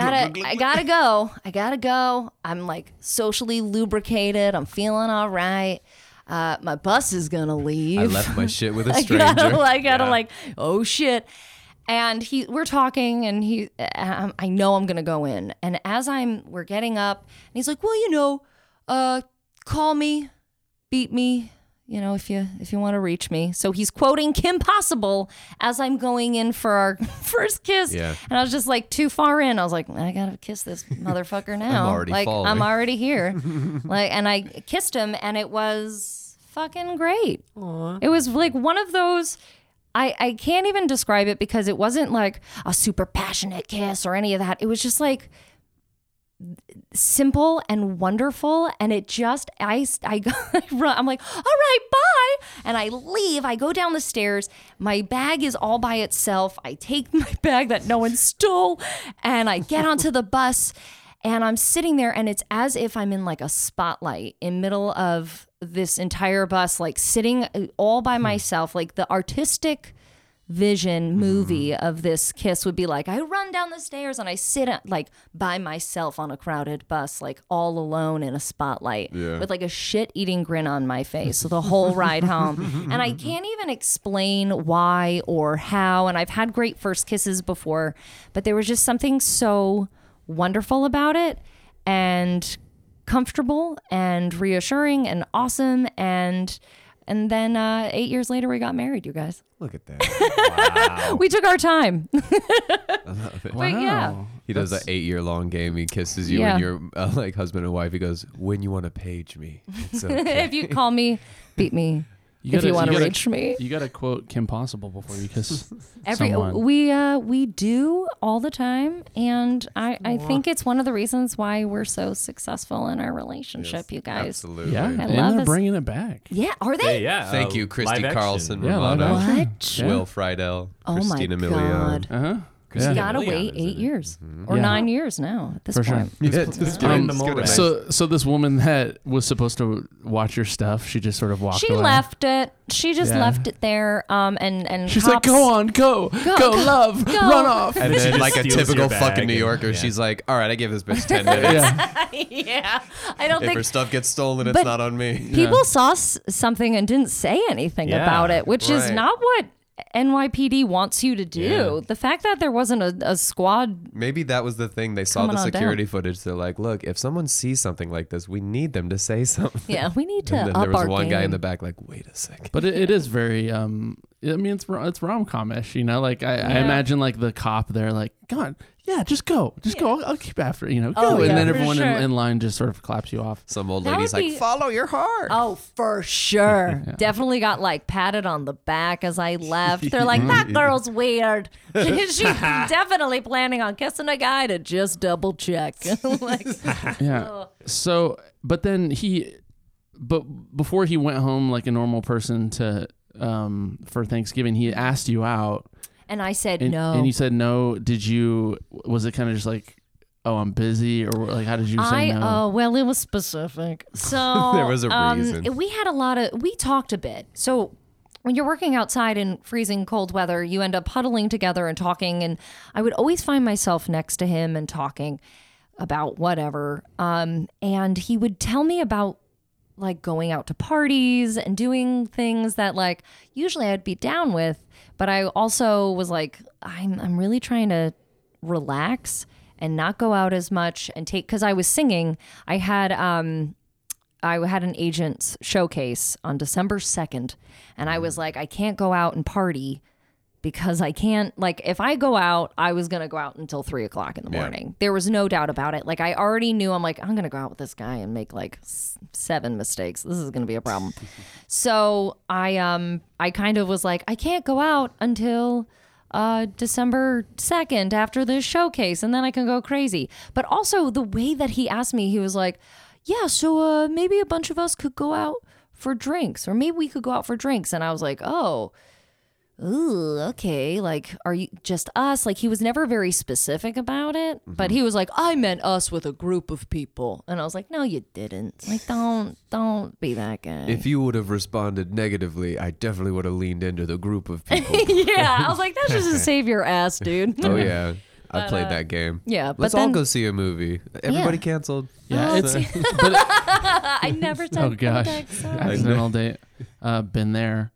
[SPEAKER 5] gotta go. I'm like socially lubricated. I'm feeling all right. My bus is gonna leave.
[SPEAKER 1] I left my shit with a
[SPEAKER 5] I
[SPEAKER 1] stranger.
[SPEAKER 5] gotta like, oh shit. And we're talking, and I know I'm gonna go in. And as we're getting up, and he's like, well, call me, beat me, if you want to reach me. So he's quoting Kim Possible as I'm going in for our first kiss.
[SPEAKER 1] Yeah.
[SPEAKER 5] And I was just like too far in. I was like, I gotta kiss this motherfucker now.
[SPEAKER 1] falling.
[SPEAKER 5] I'm already here. And I kissed him, and it was fucking great. Aww. It was like one of those. I can't even describe it because it wasn't like a super passionate kiss or any of that. It was just like simple and wonderful, and it just I run. I'm like, all right, bye, and I leave. I go down the stairs. My bag is all by itself. I take my bag that no one stole, and I get onto the bus, and I'm sitting there, and it's as if I'm in like a spotlight in middle of this entire bus, like sitting all by myself. Like the artistic vision movie of this kiss would be like, I run down the stairs and I sit like by myself on a crowded bus, like all alone in a spotlight with like a shit-eating grin on my face the whole ride home. And I can't even explain why or how. And I've had great first kisses before, but there was just something so wonderful about it, and comfortable and reassuring and awesome. And then 8 years later, we got married, you guys.
[SPEAKER 1] Look at that.
[SPEAKER 4] Wow.
[SPEAKER 5] We took our time.
[SPEAKER 1] I love it.
[SPEAKER 5] But yeah.
[SPEAKER 1] He does an 8-year-long game. He kisses you
[SPEAKER 5] Yeah.
[SPEAKER 1] and you're like husband and wife. He goes, when you want to page me, it's okay.
[SPEAKER 5] If you call me, beat me. If you want to reach me.
[SPEAKER 2] You got to quote Kim Possible before you kiss someone.
[SPEAKER 5] We do all the time, and I think it's one of the reasons why we're so successful in our relationship, you guys.
[SPEAKER 1] Absolutely.
[SPEAKER 2] Yeah,
[SPEAKER 5] I
[SPEAKER 2] and
[SPEAKER 5] love
[SPEAKER 2] they're
[SPEAKER 5] this.
[SPEAKER 2] bringing it back.
[SPEAKER 5] Yeah, are they?
[SPEAKER 4] Yeah.
[SPEAKER 1] Thank you, Christy
[SPEAKER 4] live action.
[SPEAKER 1] Carlson,
[SPEAKER 2] Yeah, live
[SPEAKER 1] Romano,
[SPEAKER 2] action.
[SPEAKER 5] What?
[SPEAKER 2] Yeah.
[SPEAKER 1] Will Friedle,
[SPEAKER 5] Oh my
[SPEAKER 1] Christina
[SPEAKER 5] God.
[SPEAKER 1] Milian.
[SPEAKER 2] Uh-huh. Yeah.
[SPEAKER 5] You gotta
[SPEAKER 1] Million
[SPEAKER 5] wait
[SPEAKER 1] is
[SPEAKER 5] 8
[SPEAKER 1] it?
[SPEAKER 5] years or
[SPEAKER 2] Yeah.
[SPEAKER 5] 9 years now at this
[SPEAKER 2] For sure.
[SPEAKER 5] point.
[SPEAKER 1] Yeah,
[SPEAKER 4] Just doing the mold.
[SPEAKER 2] So this woman that was supposed to watch your stuff, she just sort of walked
[SPEAKER 5] She
[SPEAKER 2] away.
[SPEAKER 5] left it. She just
[SPEAKER 2] Yeah.
[SPEAKER 5] left it there. And
[SPEAKER 2] She's like,
[SPEAKER 5] cops-
[SPEAKER 2] "Go on, go, love,
[SPEAKER 5] go."
[SPEAKER 2] run off."
[SPEAKER 1] And
[SPEAKER 4] She
[SPEAKER 1] then,
[SPEAKER 4] just
[SPEAKER 1] like a
[SPEAKER 4] steals your
[SPEAKER 1] typical
[SPEAKER 4] bag
[SPEAKER 1] fucking New
[SPEAKER 4] and-
[SPEAKER 1] Yorker,
[SPEAKER 4] yeah.
[SPEAKER 1] she's like, all right, I give this bitch 10 minutes.
[SPEAKER 2] Yeah,
[SPEAKER 5] yeah, I don't
[SPEAKER 1] If her
[SPEAKER 5] think
[SPEAKER 1] stuff gets stolen, it's
[SPEAKER 5] But-
[SPEAKER 1] not on me.
[SPEAKER 5] people saw something and didn't say anything
[SPEAKER 4] Yeah,
[SPEAKER 5] about it, which is
[SPEAKER 1] right.
[SPEAKER 5] not what NYPD wants you to do.
[SPEAKER 1] Yeah.
[SPEAKER 5] The fact that there wasn't a squad.
[SPEAKER 1] Maybe that was the thing. They saw
[SPEAKER 5] Coming
[SPEAKER 1] the
[SPEAKER 5] on
[SPEAKER 1] security
[SPEAKER 5] down.
[SPEAKER 1] footage. They're like, look, if someone sees something like this, we need them to say something.
[SPEAKER 5] Yeah, we need to
[SPEAKER 1] And then
[SPEAKER 5] up
[SPEAKER 1] there was
[SPEAKER 5] our
[SPEAKER 1] one
[SPEAKER 5] game.
[SPEAKER 1] guy in the back like, wait a second.
[SPEAKER 2] but it is very. I mean, it's rom-com-ish, you know. Like I
[SPEAKER 5] Yeah.
[SPEAKER 2] imagine like the cop there, like, "Come on, yeah, just go. I'll keep after it, you know, go."
[SPEAKER 5] Oh,
[SPEAKER 2] and
[SPEAKER 5] yeah,
[SPEAKER 2] then
[SPEAKER 5] for
[SPEAKER 2] everyone
[SPEAKER 5] sure.
[SPEAKER 2] in line just sort of claps you off.
[SPEAKER 1] Some old
[SPEAKER 5] That
[SPEAKER 1] lady's
[SPEAKER 5] would
[SPEAKER 1] like,
[SPEAKER 5] be-
[SPEAKER 1] follow your heart.
[SPEAKER 5] Oh, for sure. Definitely got like patted on the back as I left. They're like, that girl's weird. She's definitely planning on kissing a guy to just double check. Like,
[SPEAKER 2] Yeah. So, but then but before he went home like a normal person to for Thanksgiving, he asked you out,
[SPEAKER 5] and I said
[SPEAKER 2] and,
[SPEAKER 5] no.
[SPEAKER 2] and you said no. Was it kind of just like, "Oh, I'm busy," or like how did you say no?
[SPEAKER 5] Well, it was specific. So
[SPEAKER 1] There was a reason.
[SPEAKER 5] We talked a bit. So when you're working outside in freezing cold weather, you end up huddling together and talking. And I would always find myself next to him and talking about whatever. And he would tell me about like going out to parties and doing things that like usually I'd be down with, but I also was like, I'm really trying to relax and not go out as much and take, because I was singing. I had an agent's showcase on December 2nd, and I was like, I can't go out and party because I can't, like, if I go out, I was going to go out until 3:00 in the morning. There was no doubt about it. Like, I already knew, I'm like, I'm going to go out with this guy and make like 7 mistakes. This is going to be a problem. So I kind of was like, I can't go out until December 2nd after this showcase, and then I can go crazy. But also the way that he asked me, he was like, yeah, so maybe a bunch of us could go out for drinks, or maybe we could go out for drinks. And I was like, oh, ooh, okay. Like, are you just us? Like, he was never very specific about it, but he was like, I meant us with a group of people. And I was like, no, you didn't. Like, don't be that guy.
[SPEAKER 1] If you would have responded negatively, I definitely would have leaned into the group of people.
[SPEAKER 5] Yeah, I was like, that's just to save your ass, dude.
[SPEAKER 1] Oh, yeah. I played that game.
[SPEAKER 5] Yeah, but
[SPEAKER 1] Let's
[SPEAKER 5] then
[SPEAKER 1] all go see a movie. Everybody canceled.
[SPEAKER 2] Yeah,
[SPEAKER 5] Oh,
[SPEAKER 2] it's
[SPEAKER 5] I never said
[SPEAKER 2] oh gosh,
[SPEAKER 5] that, sorry.
[SPEAKER 2] accidental date. Been there.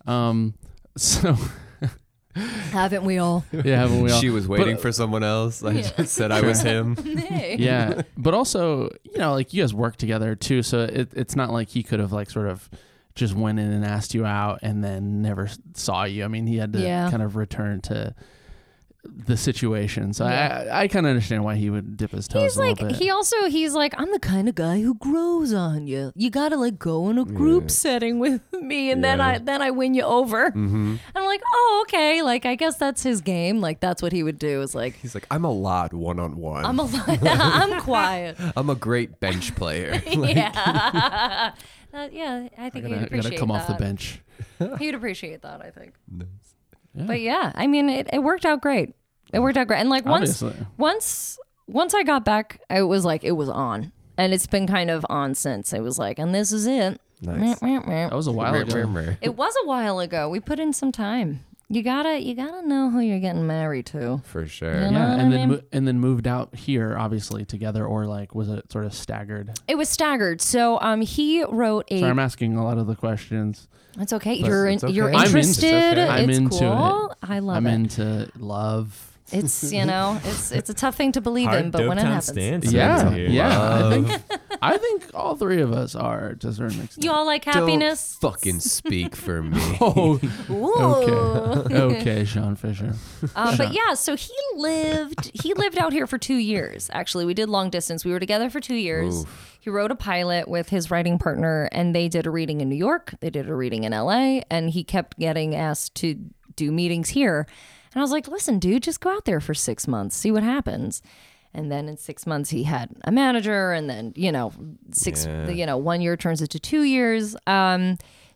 [SPEAKER 2] So
[SPEAKER 5] Haven't we all?
[SPEAKER 2] yeah, haven't we all?
[SPEAKER 1] She was waiting
[SPEAKER 2] But-
[SPEAKER 1] for someone else. I just said I was him.
[SPEAKER 5] Hey.
[SPEAKER 2] Yeah, but also, you know, like you guys work together too, so it's not like he could have like sort of just went in and asked you out and then never saw you. I mean, he had to
[SPEAKER 5] Yeah.
[SPEAKER 2] kind of return to the situation. So
[SPEAKER 5] Yeah.
[SPEAKER 2] I kind of understand why he would dip his toes
[SPEAKER 5] He's
[SPEAKER 2] a little
[SPEAKER 5] like,
[SPEAKER 2] bit.
[SPEAKER 5] he's like, I'm the kind of guy who grows on you. You gotta like go in a group setting with me, and then I win you over.
[SPEAKER 1] Mm-hmm.
[SPEAKER 5] I'm like, oh, okay. Like, I guess that's his game. Like, that's what he would do. Is like,
[SPEAKER 1] He's like, I'm a lot one-on-one.
[SPEAKER 5] I'm quiet.
[SPEAKER 1] I'm a great bench player.
[SPEAKER 5] Yeah. Yeah, I think he'd
[SPEAKER 2] I
[SPEAKER 5] appreciate
[SPEAKER 2] gotta come
[SPEAKER 5] that.
[SPEAKER 2] off the bench.
[SPEAKER 5] He'd appreciate that, I think.
[SPEAKER 2] Yeah.
[SPEAKER 5] But yeah, I mean, it worked out great. It worked out great. And like
[SPEAKER 2] Obviously.
[SPEAKER 5] once I got back, it was like, it was on. And it's been kind of on since. It was like, and this is it.
[SPEAKER 1] Nice.
[SPEAKER 2] That was a while ago.
[SPEAKER 5] It was a while ago. We put in some time. You gotta know who you're getting married to.
[SPEAKER 1] For sure.
[SPEAKER 5] You know
[SPEAKER 2] Yeah,
[SPEAKER 5] what
[SPEAKER 2] and
[SPEAKER 5] I
[SPEAKER 2] then
[SPEAKER 5] mean?
[SPEAKER 2] and then moved out here, obviously together, or like was it sort of staggered?
[SPEAKER 5] It was staggered. So he wrote a.
[SPEAKER 2] Sorry, I'm asking a lot of the questions.
[SPEAKER 5] It's okay.
[SPEAKER 1] But
[SPEAKER 5] You're
[SPEAKER 1] it's okay.
[SPEAKER 5] you're
[SPEAKER 1] I'm
[SPEAKER 2] into-
[SPEAKER 5] interested.
[SPEAKER 1] it's okay.
[SPEAKER 2] I'm
[SPEAKER 5] It's
[SPEAKER 2] into
[SPEAKER 5] cool.
[SPEAKER 2] it.
[SPEAKER 5] I love
[SPEAKER 2] I'm
[SPEAKER 5] it.
[SPEAKER 2] into love.
[SPEAKER 5] It's it's a tough thing to believe in,
[SPEAKER 4] Hard
[SPEAKER 5] but when it
[SPEAKER 4] Dopetown
[SPEAKER 5] happens,
[SPEAKER 4] stance
[SPEAKER 2] Yeah,
[SPEAKER 4] over here.
[SPEAKER 2] yeah. I think all three of us are to a certain extent.
[SPEAKER 5] you all like happiness.
[SPEAKER 1] Don't fucking speak for me.
[SPEAKER 2] Oh,
[SPEAKER 5] Ooh.
[SPEAKER 2] okay, Sean Fisher.
[SPEAKER 5] But yeah, so he lived out here for 2 years. Actually, we did long distance. We were together for 2 years. He wrote a pilot with his writing partner, and they did a reading in New York. They did a reading in LA, and he kept getting asked to do meetings here. And I was like, listen, dude, just go out there for 6 months, see what happens. And then in 6 months, he had a manager, and then 1 year turns into 2 years.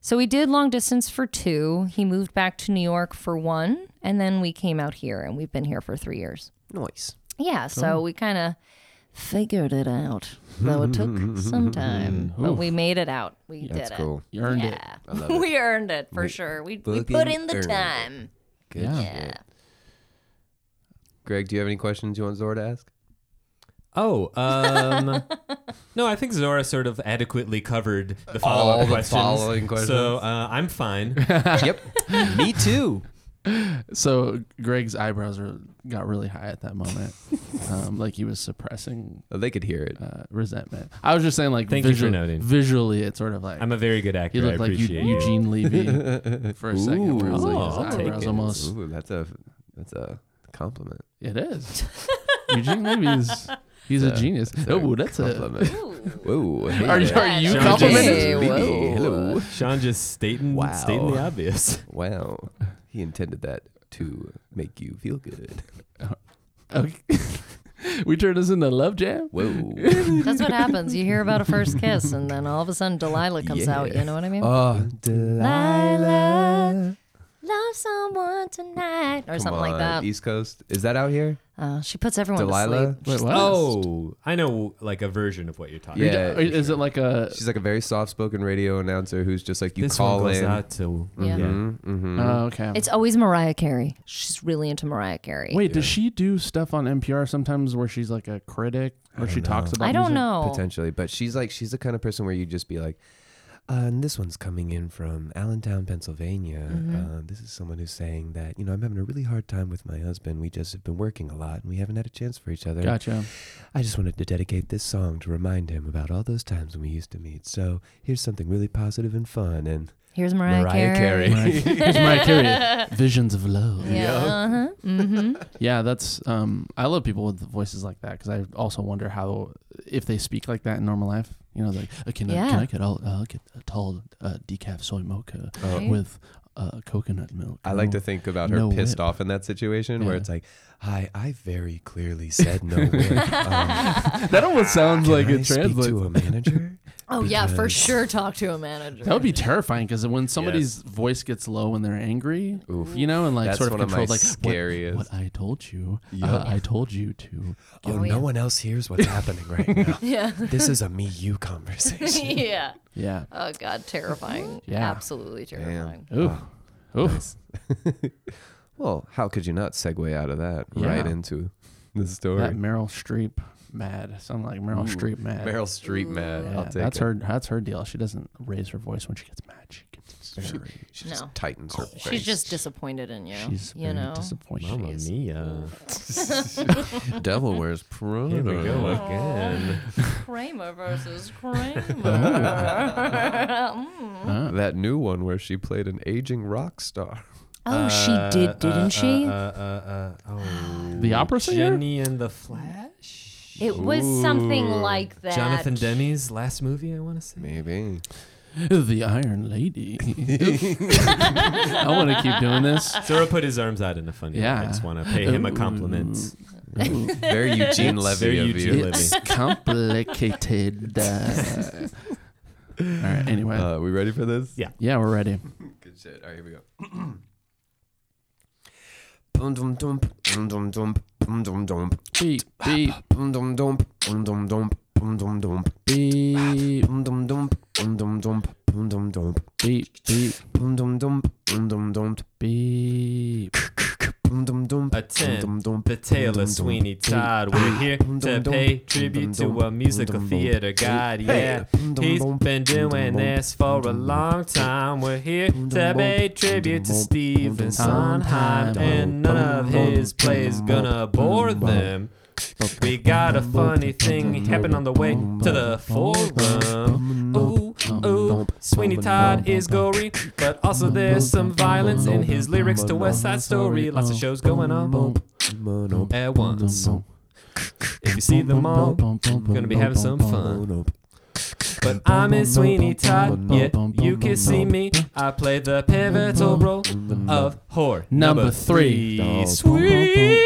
[SPEAKER 5] So we did long distance for 2. He moved back to New York for 1, and then we came out here, and we've been here for 3 years.
[SPEAKER 1] Nice.
[SPEAKER 5] Yeah, so we kind of figured it out. Though it took some time, but we made it out. We did
[SPEAKER 1] That's
[SPEAKER 5] it.
[SPEAKER 1] cool.
[SPEAKER 2] You earned it.
[SPEAKER 5] Yeah,
[SPEAKER 1] I love it.
[SPEAKER 5] we earned it for sure. We put
[SPEAKER 1] fucking
[SPEAKER 5] in the
[SPEAKER 1] earned it.
[SPEAKER 5] time.
[SPEAKER 1] Good
[SPEAKER 2] Yeah.
[SPEAKER 5] Yeah.
[SPEAKER 1] shit. Greg, do you have any questions you want Zora to ask?
[SPEAKER 4] Oh, no, I think Zora sort of adequately covered the follow-up
[SPEAKER 1] All the
[SPEAKER 4] questions.
[SPEAKER 1] following questions.
[SPEAKER 4] So I'm fine.
[SPEAKER 1] Yep. Me too.
[SPEAKER 2] So Greg's eyebrows got really high at that moment, like he was suppressing
[SPEAKER 1] Oh, they could hear it.
[SPEAKER 2] resentment. I was just saying, like,
[SPEAKER 4] Thank you for noting.
[SPEAKER 2] visually, it's sort of like
[SPEAKER 4] I'm a very good actor.
[SPEAKER 2] he looked
[SPEAKER 4] I
[SPEAKER 2] like
[SPEAKER 4] appreciate it.
[SPEAKER 2] Eugene Levy for a second. Where I was
[SPEAKER 1] Ooh.
[SPEAKER 2] like,
[SPEAKER 4] I'll
[SPEAKER 2] his
[SPEAKER 4] take
[SPEAKER 2] eyebrows
[SPEAKER 4] it.
[SPEAKER 2] almost.
[SPEAKER 1] Ooh, that's a compliment.
[SPEAKER 2] It is. Eugene Levy's. He's a genius. Oh, that's a.
[SPEAKER 1] compliment. Whoa. Hey
[SPEAKER 2] Are
[SPEAKER 1] there.
[SPEAKER 2] you
[SPEAKER 4] Sean
[SPEAKER 2] complimenting?
[SPEAKER 5] Hey, whoa.
[SPEAKER 1] Hello.
[SPEAKER 4] Sean just stating
[SPEAKER 1] Wow.
[SPEAKER 4] the obvious.
[SPEAKER 1] Wow. He intended that to make you feel good.
[SPEAKER 2] Okay. We turned this into Love Jam.
[SPEAKER 1] Whoa.
[SPEAKER 5] That's what happens. You hear about a first kiss, and then all of a sudden Delilah comes out. You know what I mean?
[SPEAKER 1] Oh, Delilah.
[SPEAKER 5] Love someone tonight, or
[SPEAKER 1] Come
[SPEAKER 5] something like
[SPEAKER 1] on,
[SPEAKER 5] that.
[SPEAKER 1] East Coast. Is that out here?
[SPEAKER 5] She puts everyone
[SPEAKER 1] Delilah?
[SPEAKER 5] to sleep.
[SPEAKER 2] Wait, what?
[SPEAKER 4] Oh, I know, like a version of what you're talking
[SPEAKER 1] Yeah.
[SPEAKER 4] about.
[SPEAKER 2] Is it like a?
[SPEAKER 1] She's like a very soft-spoken radio announcer who's just like you
[SPEAKER 4] This
[SPEAKER 1] call
[SPEAKER 4] one goes
[SPEAKER 1] in.
[SPEAKER 4] out to
[SPEAKER 5] Yeah.
[SPEAKER 1] Mm-hmm.
[SPEAKER 2] Oh, okay.
[SPEAKER 5] It's always Mariah Carey. She's really into Mariah Carey.
[SPEAKER 2] Wait, does she do stuff on NPR sometimes where she's like a critic, where she talks about?
[SPEAKER 5] I don't
[SPEAKER 2] music?
[SPEAKER 5] know.
[SPEAKER 1] Potentially, but she's the kind of person where you just be like, and this one's coming in from Allentown, Pennsylvania. This is someone who's saying that, I'm having a really hard time with my husband. We just have been working a lot and we haven't had a chance for each other.
[SPEAKER 2] Gotcha.
[SPEAKER 1] I just wanted to dedicate this song to remind him about all those times when we used to meet. So here's something really positive and fun. And
[SPEAKER 5] Here's Mariah Carey.
[SPEAKER 2] Here's Mariah Carey. Visions of Love.
[SPEAKER 5] Yeah. Uh-huh. Mm-hmm.
[SPEAKER 2] Yeah, that's. I love people with voices like that because I also wonder how if they speak like that in normal life. Like, can I get a tall decaf soy mocha
[SPEAKER 5] Right.
[SPEAKER 2] with coconut milk?
[SPEAKER 1] I like to think about her
[SPEAKER 2] No
[SPEAKER 1] pissed
[SPEAKER 2] whip.
[SPEAKER 1] off in that situation where
[SPEAKER 2] Yeah.
[SPEAKER 1] it's like, hi, I very clearly said no whip.
[SPEAKER 2] That almost sounds like
[SPEAKER 1] Can I
[SPEAKER 2] it
[SPEAKER 1] speak
[SPEAKER 2] translates.
[SPEAKER 1] to a manager?
[SPEAKER 5] Oh yeah, for
[SPEAKER 1] Because-
[SPEAKER 5] sure. Talk to a manager.
[SPEAKER 2] That would be terrifying because when somebody's voice gets low when they're angry,
[SPEAKER 1] Oof.
[SPEAKER 2] and like
[SPEAKER 1] That's
[SPEAKER 2] sort of
[SPEAKER 1] one of my
[SPEAKER 2] controlled, like
[SPEAKER 1] scariest.
[SPEAKER 2] what I told you,
[SPEAKER 1] Yup.
[SPEAKER 2] I told you to.
[SPEAKER 1] Oh,
[SPEAKER 5] Oh, yeah.
[SPEAKER 1] no one else hears what's happening right now.
[SPEAKER 5] Yeah.
[SPEAKER 1] This is a me-you conversation.
[SPEAKER 5] Yeah.
[SPEAKER 2] Yeah.
[SPEAKER 5] Oh God, terrifying.
[SPEAKER 2] Yeah.
[SPEAKER 5] Absolutely terrifying.
[SPEAKER 2] Ooh. Ooh.
[SPEAKER 1] Well, how could you not segue out of that
[SPEAKER 2] Yeah.
[SPEAKER 1] right into the story?
[SPEAKER 2] That Meryl Streep mad. Sound like Meryl Streep mad.
[SPEAKER 1] Meryl Streep mad.
[SPEAKER 2] Yeah,
[SPEAKER 1] I'll take
[SPEAKER 2] that's
[SPEAKER 1] it.
[SPEAKER 2] her. That's her deal. She doesn't raise her voice when she gets mad. She gets very.
[SPEAKER 1] She just
[SPEAKER 5] No.
[SPEAKER 1] tightens her face.
[SPEAKER 5] She's just disappointed in you.
[SPEAKER 2] She's
[SPEAKER 5] you
[SPEAKER 2] very
[SPEAKER 5] know.
[SPEAKER 2] disappointed.
[SPEAKER 4] Mamma Mia.
[SPEAKER 1] Devil wears Prada.
[SPEAKER 4] Here we go again.
[SPEAKER 5] Kramer versus Kramer.
[SPEAKER 1] That new one where she played an aging rock star.
[SPEAKER 5] Oh, she did, didn't she?
[SPEAKER 2] The opera singer?
[SPEAKER 4] Jenny and the Flash.
[SPEAKER 5] It was something like that.
[SPEAKER 4] Jonathan Demi's last movie, I want to say.
[SPEAKER 1] Maybe.
[SPEAKER 2] The Iron Lady. I want to keep doing this.
[SPEAKER 4] Zora put his arms out in a funny way.
[SPEAKER 2] Yeah.
[SPEAKER 4] I just want to pay him a compliment.
[SPEAKER 2] Ooh,
[SPEAKER 1] Very Eugene Levy
[SPEAKER 4] very
[SPEAKER 1] of
[SPEAKER 4] Eugene
[SPEAKER 1] you.
[SPEAKER 4] Levy.
[SPEAKER 2] it's complicated. All right. Anyway.
[SPEAKER 1] We ready for this?
[SPEAKER 4] Yeah.
[SPEAKER 2] Yeah, we're ready.
[SPEAKER 1] Good shit. All right, here we go. Boom dum dum boom dum dum boom dum dum
[SPEAKER 2] Beep beep
[SPEAKER 1] boom dum dum boom dum dum boom dum dum
[SPEAKER 2] beep
[SPEAKER 1] boom dum dum boom dum dum boom dum dum
[SPEAKER 2] beep beep
[SPEAKER 1] boom dum dum boom dum dum
[SPEAKER 2] beep.
[SPEAKER 1] boom dum dum
[SPEAKER 4] Attend the tale of Sweeney Todd. We're here to pay tribute to a musical theater god. Yeah, he's been doing this for a long time. We're here to pay tribute to Stephen Sondheim, and none of his plays gonna bore them. We got a funny thing happen on the way to the forum. Ooh, ooh, Sweeney Todd is gory, but also there's some violence in his lyrics to West Side Story. Lots of shows going on at once. If you see them all, we're gonna be having some fun. But I'm in Sweeney Todd, yeah, you can see me. I play the pivotal role of whore number 3. Sweeney.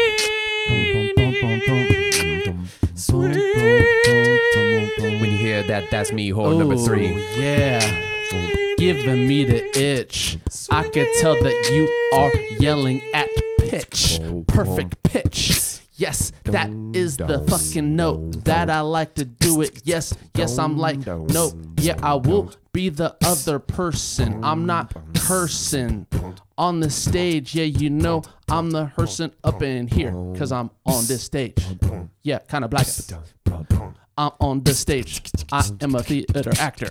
[SPEAKER 1] When you hear that, that's me, whore number 3.
[SPEAKER 2] Yeah. giving me the itch. I can tell that you are yelling at pitch. Perfect pitch. Yes, that is the fucking note that I like to do it. Yes, I'm like, nope. Yeah, I will be the other person. I'm not cursing on the stage. Yeah, you know, I'm the person up in here because I'm on this stage. Yeah, kind of black. I'm on the stage. I am a theater actor.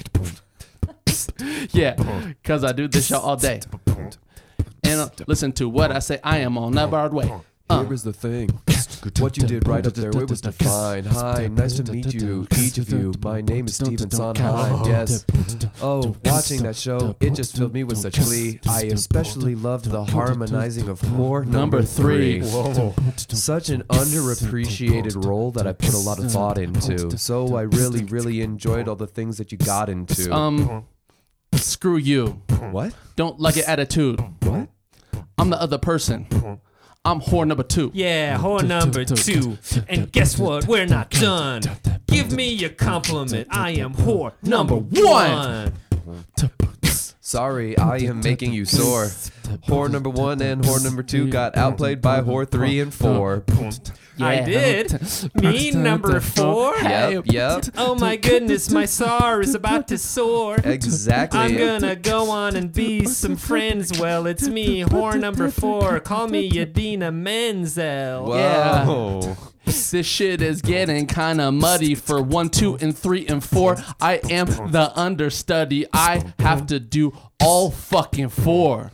[SPEAKER 2] Yeah, because I do this show all day. And listen to what I say. I am on a Broadway.
[SPEAKER 1] Here is the thing. What you did right up there, it was divine. Hi, nice to meet you, each of you. My name is Stephen Sondheim, yes. Oh, watching that show, it just filled me with such glee. I especially loved the harmonizing of whore number 3. Whoa. Such an underappreciated role that I put a lot of thought into. So I really, really enjoyed all the things that you got into.
[SPEAKER 2] Screw you.
[SPEAKER 1] What?
[SPEAKER 2] Don't like it attitude.
[SPEAKER 1] What?
[SPEAKER 2] I'm the other person. I'm whore number 2.
[SPEAKER 4] Yeah, whore number 2. And guess what? We're not done. Give me your compliment. I am whore number 1.
[SPEAKER 1] Sorry, I am making you sore. Whore number 1 and whore number 2 got outplayed by whore 3 and 4.
[SPEAKER 4] I did? Me, number 4?
[SPEAKER 1] Yep.
[SPEAKER 4] Oh my goodness, my SAR is about to soar.
[SPEAKER 1] Exactly.
[SPEAKER 4] I'm gonna go on and be some friends. Well, it's me, whore number 4. Call me Yadina Menzel.
[SPEAKER 1] Whoa.
[SPEAKER 2] Yeah. This shit is getting kind of muddy for 1, 2, and 3, and 4. I am the understudy. I have to do all fucking 4.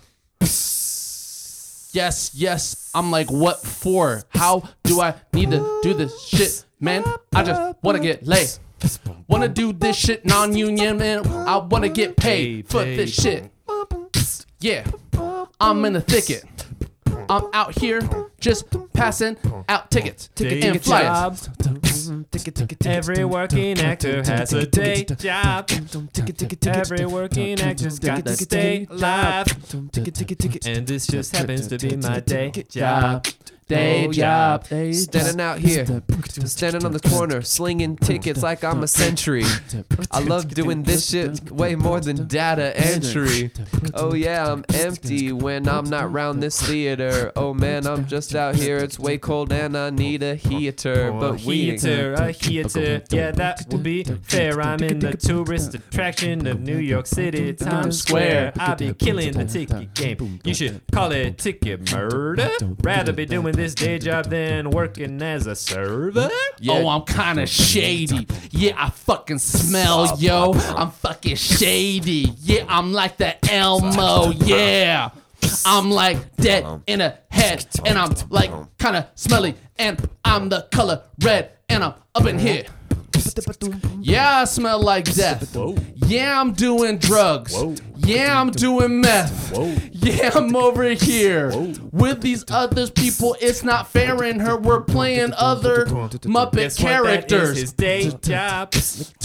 [SPEAKER 2] Yes, I'm like, what for? How do I need to do this shit, man? I just wanna get laid. Wanna do this shit non-union, man. I wanna get paid for this shit. Yeah, I'm in the thicket. I'm out here just passing out tickets and flyers.
[SPEAKER 4] Every working actor has a day job. Every working actor's got to stay alive. And this just happens to be my day job.
[SPEAKER 2] Day job.
[SPEAKER 1] Standing out here, standing on the corner, slinging tickets like I'm a sentry. I love doing this shit way more than data entry. Oh yeah, I'm empty when I'm not round this theater. Oh man, I'm just out here, it's way cold and I need a heater. But
[SPEAKER 4] a heater, yeah, that would be fair. I'm in the tourist attraction of New York City, Times Square. I'll be killing the ticket game. You should call it ticket murder. Rather be doing this day job than working as a server.
[SPEAKER 2] Oh, I'm kind of shady. Yeah, I fucking smell, yo. I'm fucking shady. Yeah, I'm like the Elmo. Yeah, I'm like dead in a head, and I'm like kind of smelly, and I'm the color red, and I'm up in here. Yeah, I smell like death. Yeah, I'm doing drugs. Yeah, I'm doing meth. Yeah, I'm over here with these other people. It's not fair in her. We're playing other Muppet characters.
[SPEAKER 4] That is his day job.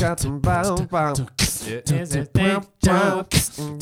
[SPEAKER 4] It is his day job.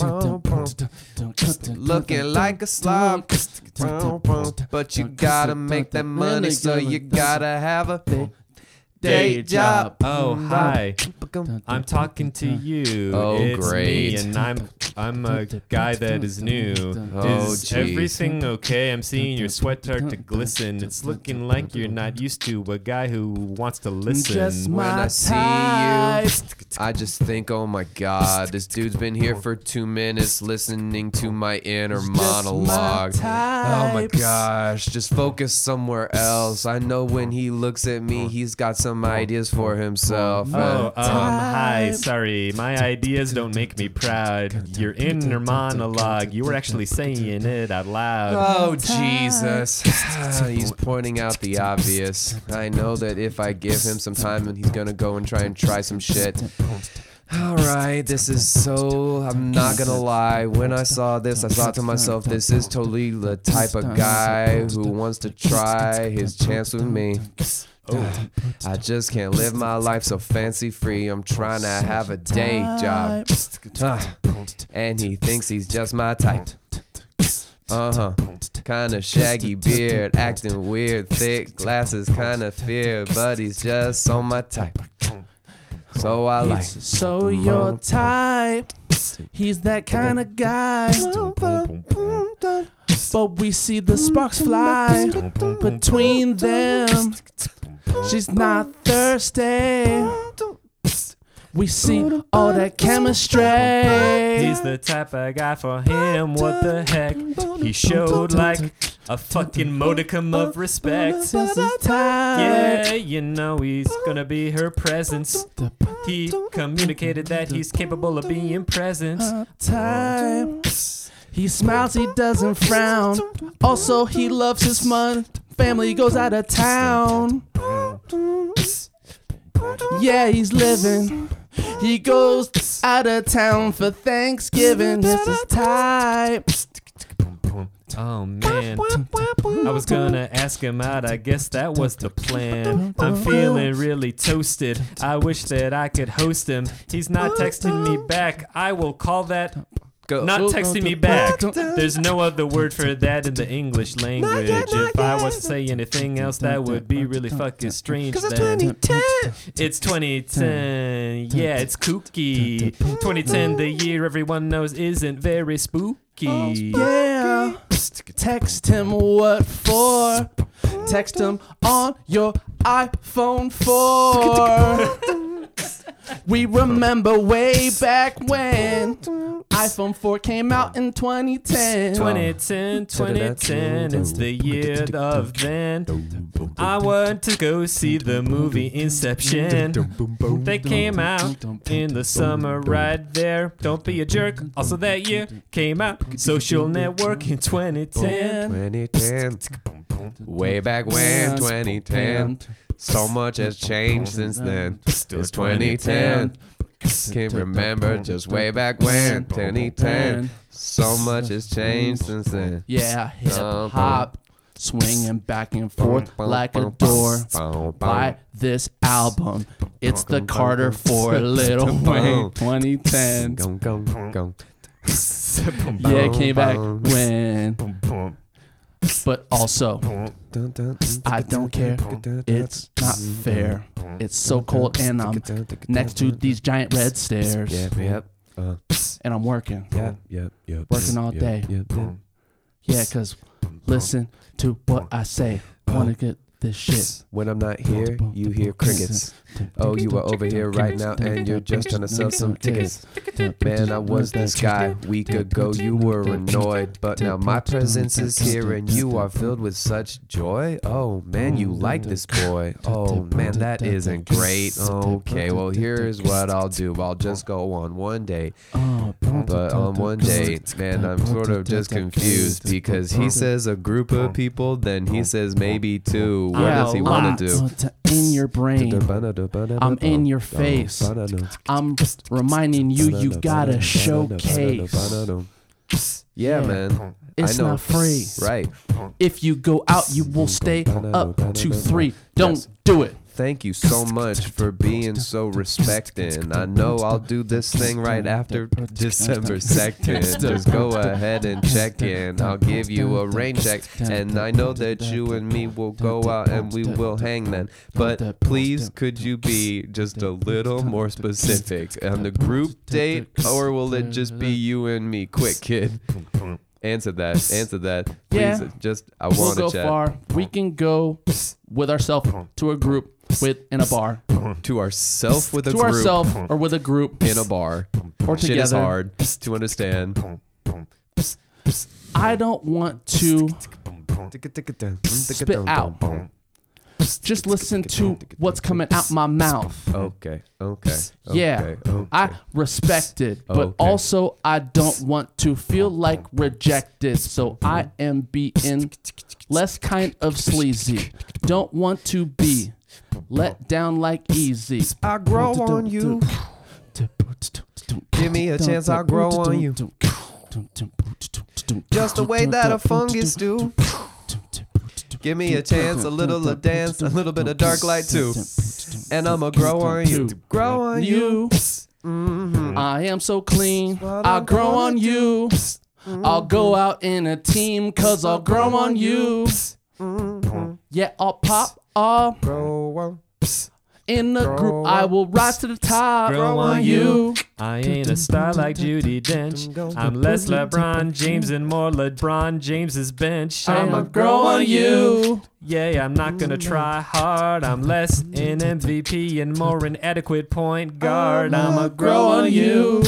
[SPEAKER 1] Looking like a slob, but you gotta make that money, so you gotta have a day job.
[SPEAKER 4] Oh, hi. I'm talking to you.
[SPEAKER 1] Oh,
[SPEAKER 4] it's
[SPEAKER 1] great.
[SPEAKER 4] Me, and I'm a guy that is new.
[SPEAKER 1] Oh,
[SPEAKER 4] is
[SPEAKER 1] geez.
[SPEAKER 4] everything okay? I'm seeing your sweat start to glisten. It's looking like you're not used to a guy who wants to listen.
[SPEAKER 1] When I see you, I just think, oh my god, this dude's been here for 2 minutes listening to my inner monologue. Oh my gosh, just focus somewhere else. I know when he looks at me, he's got some ideas for himself.
[SPEAKER 4] Hi, sorry. My ideas don't make me proud. Your inner monologue, you were actually saying it out loud.
[SPEAKER 1] Oh, Jesus. He's pointing out the obvious. I know that if I give him some time, he's gonna go and try some shit. Alright, this is so, I'm not gonna lie, when I saw this, I thought to myself, this is totally the type of guy who wants to try his chance with me. I just can't live my life so fancy free. I'm trying to have a day job. And he thinks he's just my type. Kinda shaggy beard, acting weird, thick glasses, kinda fear, but he's just on my type. So I like.
[SPEAKER 2] So your type. He's that kind of guy. But we see the sparks fly between them. She's not thirsty. We see all that chemistry.
[SPEAKER 4] He's the type of guy for him. What the heck? He showed like a fucking modicum of respect.
[SPEAKER 2] This is time.
[SPEAKER 4] Yeah, you know he's gonna be her presence. He communicated that he's capable of being present.
[SPEAKER 2] Time. He smiles, he doesn't frown. Also, he loves his fun. Family goes out of town. Yeah, he's living. He goes out of town for Thanksgiving. This is time.
[SPEAKER 4] Oh man, I was gonna ask him out, I guess that was the plan. I'm feeling really toasted, I wish that I could host him. He's not texting me back, I will call that not texting me back. There's no other word for that in the English language. If I was to say anything else, that would be really fucking strange then. It's 2010, yeah, it's kooky. 2010, the year everyone knows isn't very spooky.
[SPEAKER 2] Yeah. Text him what for? Text him on your iPhone 4. We remember way back when iPhone 4 came out in 2010.
[SPEAKER 4] 2010, it's the year of then. I want to go see the movie Inception. They came out in the summer right there. Don't be a jerk. Also that year came out Social Network in 2010.
[SPEAKER 1] 2010. Way back when, 2010. So much has changed since then. It's 2010. Can't remember just way back when, 2010. So much has changed since then.
[SPEAKER 2] Yeah, hip hop, swinging back and forth like a door. Buy this album. It's the Carter 4 Lil Wayne 2010. Yeah, it came back when. But also, I don't care. It's not fair. It's so cold and I'm next to these giant red stairs.
[SPEAKER 1] Yep.
[SPEAKER 2] And I'm working.
[SPEAKER 1] Yep.
[SPEAKER 2] Working all day. Yeah, cause listen to what I say. Wanna get this shit.
[SPEAKER 1] When I'm not here, you hear crickets. Oh, you are over here right now and you're just trying to sell some tickets. Man, I was this guy. Week ago you were annoyed, but now my presence is here and you are filled with such joy. Oh man, you like this boy. Oh man, that isn't great. Okay, well here's what I'll do. I'll just go on one date. But on one date, man, I'm sort of just confused because he says a group of people, then he says maybe two. What does he want to do?
[SPEAKER 2] In your brain, I'm in your face. I'm reminding you, you gotta showcase.
[SPEAKER 1] Yeah, man.
[SPEAKER 2] It's
[SPEAKER 1] I know.
[SPEAKER 2] not free.
[SPEAKER 1] Right.
[SPEAKER 2] If you go out, you will stay up to 3. Don't do it.
[SPEAKER 1] Thank you so much for being so respecting. I know I'll do this thing right after December 2nd. Just go ahead and check in. I'll give you a rain check. And I know that you and me will go out and we will hang then. But please, could you be just a little more specific on the group date? Or will it just be you and me? Quick, kid. Answer that. Please,
[SPEAKER 2] Yeah.
[SPEAKER 1] I
[SPEAKER 2] We'll
[SPEAKER 1] want to
[SPEAKER 2] go
[SPEAKER 1] chat.
[SPEAKER 2] far. We can go with ourselves to a group in a bar.
[SPEAKER 1] To ourself with a
[SPEAKER 2] To
[SPEAKER 1] group.
[SPEAKER 2] ourselves or with a group
[SPEAKER 1] In a bar.
[SPEAKER 2] or
[SPEAKER 1] Shit is
[SPEAKER 2] together.
[SPEAKER 1] hard to understand.
[SPEAKER 2] I don't want to spit out. Just listen to what's coming out my mouth.
[SPEAKER 1] Okay.
[SPEAKER 2] Yeah, I respect it, but
[SPEAKER 1] Okay.
[SPEAKER 2] also I don't want to feel like rejected. So I am being less kind of sleazy. Don't want to be let down like easy.
[SPEAKER 1] I grow on you. Give me a chance, I'll grow on you. Just the way that a fungus do. Give me a chance, a little of dance, a little bit of dark light too. And I'ma grow on you. Grow on you.
[SPEAKER 2] I am so clean. I'll grow on you. I'll go out in a team cause I'll grow on you. Yeah, I'll pop off.
[SPEAKER 1] Grow on.
[SPEAKER 2] In the group, I will rise to the top.
[SPEAKER 4] Grow on you. I ain't a star like Judi Dench. I'm less LeBron James and more LeBron James's bench.
[SPEAKER 2] I'ma grow on you.
[SPEAKER 4] Yeah, I'm not gonna try hard. I'm less an MVP and more an adequate point guard. I'ma grow on you.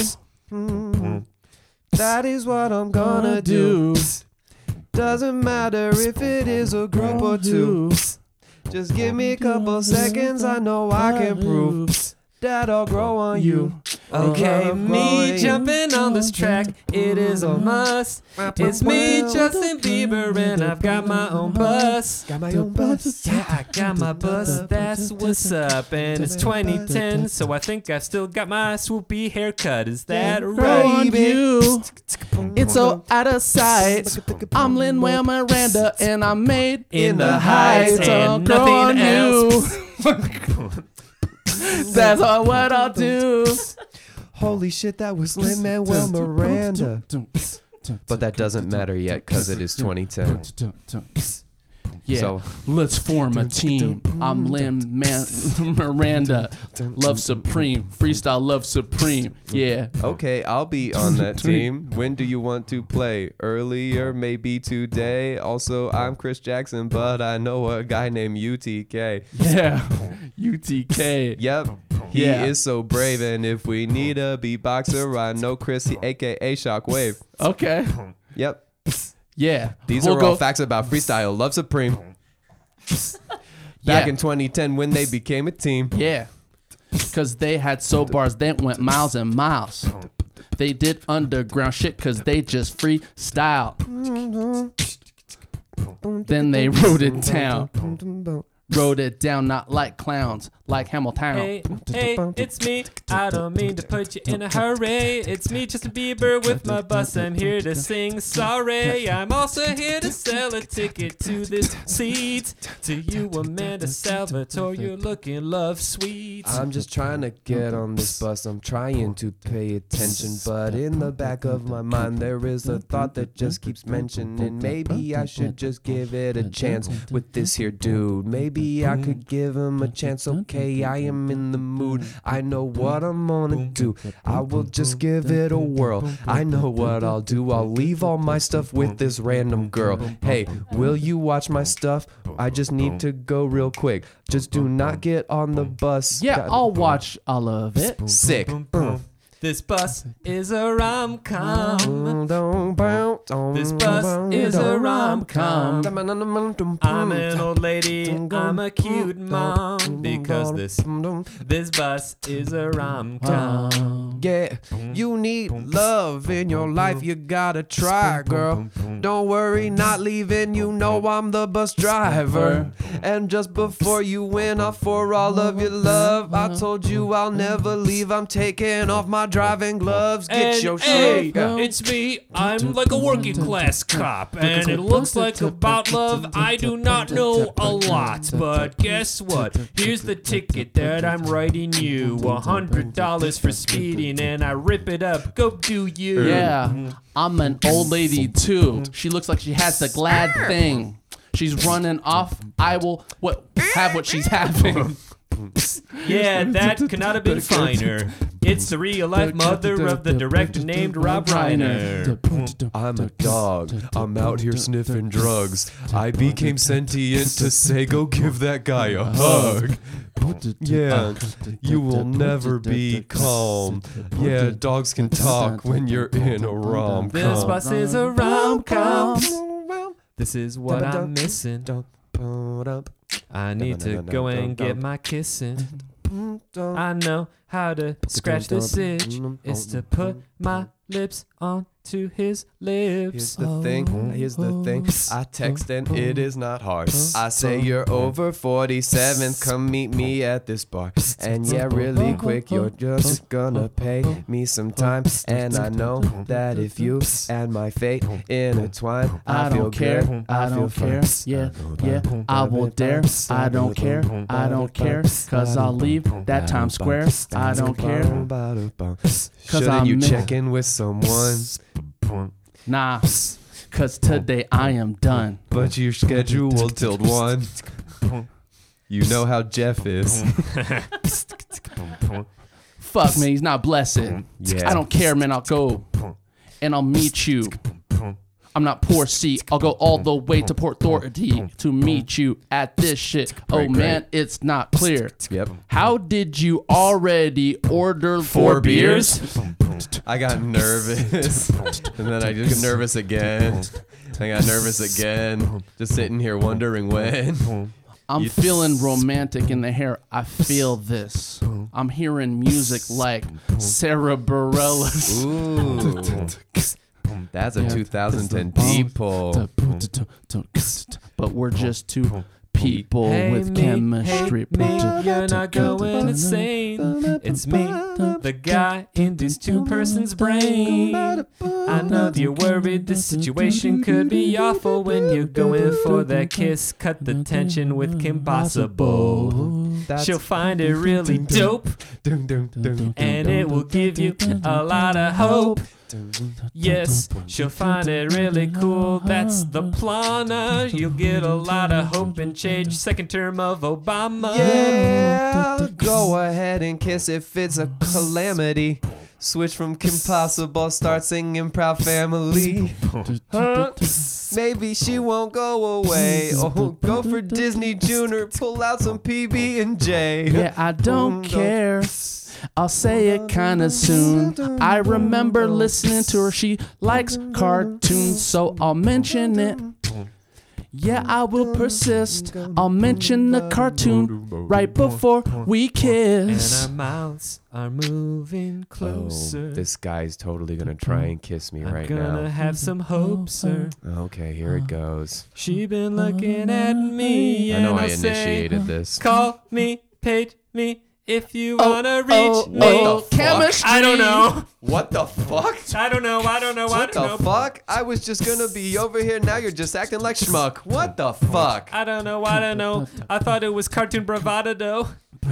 [SPEAKER 1] That is what I'm gonna do. Doesn't matter if it is a group or two. Just give me a couple seconds, I know I can prove that I'll grow on you.
[SPEAKER 4] Okay, me jumping on this track, it is a must. It's me, Justin Bieber, and I've got my own bus.
[SPEAKER 1] Got my own bus.
[SPEAKER 4] Yeah, I got my bus, that's what's up. And it's 2010, so I think I've still got my swoopy haircut. Is that
[SPEAKER 2] Grow
[SPEAKER 4] right?
[SPEAKER 2] on you. It's so out of sight. I'm Lin-Manuel Miranda, and I'm made in the heights. I'll
[SPEAKER 4] and
[SPEAKER 2] grow on
[SPEAKER 4] nothing
[SPEAKER 2] you. That's all what I'll do.
[SPEAKER 1] Holy shit, that was Lin-Manuel Miranda. But that doesn't matter yet because it is 2010.
[SPEAKER 2] Yeah,
[SPEAKER 1] So-
[SPEAKER 2] let's form a team. I'm Miranda, Love Supreme, freestyle Love Supreme. Yeah.
[SPEAKER 1] Okay, I'll be on that team. When do you want to play? Earlier, maybe today. Also, I'm Chris Jackson, but I know a guy named UTK.
[SPEAKER 2] Yeah. UTK.
[SPEAKER 1] Yep. He
[SPEAKER 2] Yeah.
[SPEAKER 1] is so brave, and if we need a beatboxer, I know Chris, aka Shockwave.
[SPEAKER 2] Okay.
[SPEAKER 1] Yep.
[SPEAKER 2] Yeah.
[SPEAKER 1] These
[SPEAKER 2] We'll
[SPEAKER 1] are all
[SPEAKER 2] go-
[SPEAKER 1] facts about freestyle Love Supreme.
[SPEAKER 2] Yeah.
[SPEAKER 1] Back in 2010 when they became a team.
[SPEAKER 2] Yeah. Because they had soap bars that went miles and miles. They did underground shit because they just freestyle. Then they wrote it down. Wrote it down, not like clowns, like Hamilton.
[SPEAKER 4] Hey, it's me. I don't mean to put you in a hurry. It's me, Justin Bieber, with my bus. I'm here to sing sorry. I'm also here to sell a ticket to this seat. To you, Amanda Salvatore, you're looking love sweet.
[SPEAKER 1] I'm just trying to get on this bus. I'm trying to pay attention, but in the back of my mind there is a thought that just keeps mentioning maybe I should just give it a chance with this here dude. Maybe I could give him a chance. Okay, I am in the mood. I know what I'm gonna do. I will just give it a whirl. I know what I'll do. I'll leave all my stuff with this random girl. Hey, will you watch my stuff? I just need to go real quick. Just do not get on the bus.
[SPEAKER 2] Yeah, I'll watch all of it.
[SPEAKER 1] Sick.
[SPEAKER 4] This bus is a rom-com. This
[SPEAKER 1] This
[SPEAKER 4] bus is a rom-com. I'm an old lady, I'm a cute mom. Because this bus is a rom-com.
[SPEAKER 1] Yeah, you need love in your life, you gotta try, girl. Don't worry, not leaving, you know I'm the bus driver. And just before you went off for all of your love, I told you I'll never leave, I'm taking off my driving gloves. Get your shit.
[SPEAKER 4] It's me. I'm like a working class cop, and it looks like about love I do not know a lot. But guess what? Here's the ticket that I'm writing you. $100 for speeding, and I rip it up. Go do you.
[SPEAKER 2] Yeah, I'm an old lady too. She looks like she has the glad thing. She's running off. I will have what she's having.
[SPEAKER 4] Yeah, that could not have been finer. It's the real-life mother of the director named Rob Reiner.
[SPEAKER 1] I'm a dog. I'm out here sniffing drugs. I became sentient to say, go give that guy a hug. Yeah, you will never be calm. Yeah, dogs can talk when you're in a rom-com.
[SPEAKER 4] This bus is a rom-com. This is what I'm missing. I need to go and get my kissing. I know how to scratch this itch. It's to put my lips onto his lips.
[SPEAKER 1] Here's the thing, I text and it is not hard. I say you're over 47th, come meet me at this bar. And yeah, really quick, you're just gonna pay me some time. And I know that if you and my fate intertwine, I feel
[SPEAKER 2] don't care.
[SPEAKER 1] good,
[SPEAKER 2] I don't care. Yeah, I will dare. I don't care. I don't care. Cause I'll leave that Times Square. I don't care.
[SPEAKER 1] Shouldn't
[SPEAKER 2] I'm
[SPEAKER 1] you
[SPEAKER 2] in-
[SPEAKER 1] check in with someone?
[SPEAKER 2] Nah, cause today I am done.
[SPEAKER 1] But you're scheduled till 1. You know how Jeff is.
[SPEAKER 2] Fuck, man, he's not blessed.
[SPEAKER 1] Yeah.
[SPEAKER 2] I don't care, man. I'll go and I'll meet you. I'm not poor, see. I'll go all the way to Port Authority to meet you at this shit. Oh,
[SPEAKER 1] Great,
[SPEAKER 2] man, it's not clear.
[SPEAKER 1] Yep.
[SPEAKER 2] How did you already order 4 beers?
[SPEAKER 1] I got nervous. And then I just got nervous again. I got nervous again. Just sitting here wondering when.
[SPEAKER 2] I'm feeling romantic in the hair. I feel this. I'm hearing music like Sarah Bareilles.
[SPEAKER 1] Ooh. That's a 2010 people.
[SPEAKER 2] But we're just two people with
[SPEAKER 4] me,
[SPEAKER 2] chemistry.
[SPEAKER 4] Hey, me, you're not going insane. It's me, the guy in this two-person's brain. I know you're worried this situation could be awful when you're going for that kiss. Cut the tension with Kim Possible. She'll find it really dope, and it will give you a lot of hope. Yes, she'll find it really cool. That's the plana. You'll get a lot of hope and change. Second term of Obama.
[SPEAKER 1] Yeah, go ahead and kiss if it's a calamity. Switch from Kim Possible, start singing Proud Family. Huh? Maybe she won't go away. Oh, go for Disney Junior, pull out some PB&J.
[SPEAKER 2] Yeah, I don't care. I'll say it kinda soon. I remember listening to her. She likes cartoons, so I'll mention it. Yeah, I will persist. I'll mention the cartoon right before we
[SPEAKER 4] And
[SPEAKER 2] kiss.
[SPEAKER 4] our mouths are moving closer.
[SPEAKER 1] Oh, this guy's totally gonna try and kiss me
[SPEAKER 4] I'm
[SPEAKER 1] right
[SPEAKER 4] gonna
[SPEAKER 1] now.
[SPEAKER 4] have some hope, sir.
[SPEAKER 1] Okay, here it goes.
[SPEAKER 4] She been looking at me,
[SPEAKER 1] I
[SPEAKER 4] and
[SPEAKER 1] know I
[SPEAKER 4] I'll say,
[SPEAKER 1] initiated this.
[SPEAKER 4] call me, page me, if you wanna reach me.
[SPEAKER 1] What the fuck?
[SPEAKER 2] Chemistry.
[SPEAKER 4] I don't know.
[SPEAKER 1] What the fuck?
[SPEAKER 4] I don't know.
[SPEAKER 1] What the fuck? I was just gonna be over here. Now you're just acting like schmuck. What the fuck?
[SPEAKER 4] I don't know. I thought it was cartoon bravado, though.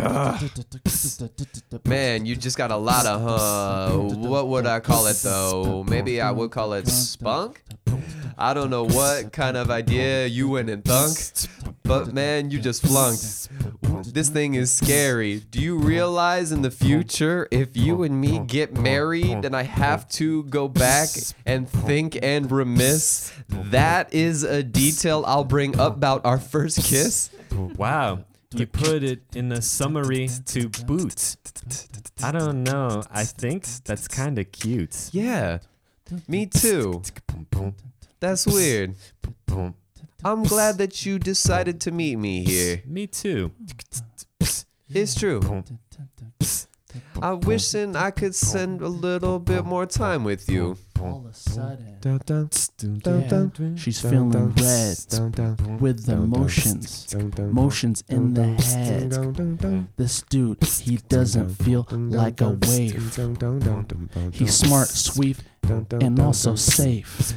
[SPEAKER 1] Man, you just got a lot of, what would I call it though? Maybe I would call it spunk? I don't know what kind of idea you went and thunked, but man, you just flunked. This thing is scary. Do you realize in the future, if you and me get married and I have to go back and think and remiss, that is a detail I'll bring up about our first kiss?
[SPEAKER 4] Wow. You put it in a summary to boot. I don't know. I think that's kind of cute.
[SPEAKER 1] Yeah, me too. That's weird. I'm glad that you decided to meet me here.
[SPEAKER 4] Me too.
[SPEAKER 1] It's true. I wish and I could spend a little bit more time with you.
[SPEAKER 2] All of a sudden, yeah, she's feeling red with emotions. Motions in the head. This dude, he doesn't feel like a wave. He's smart, sweet, and also safe.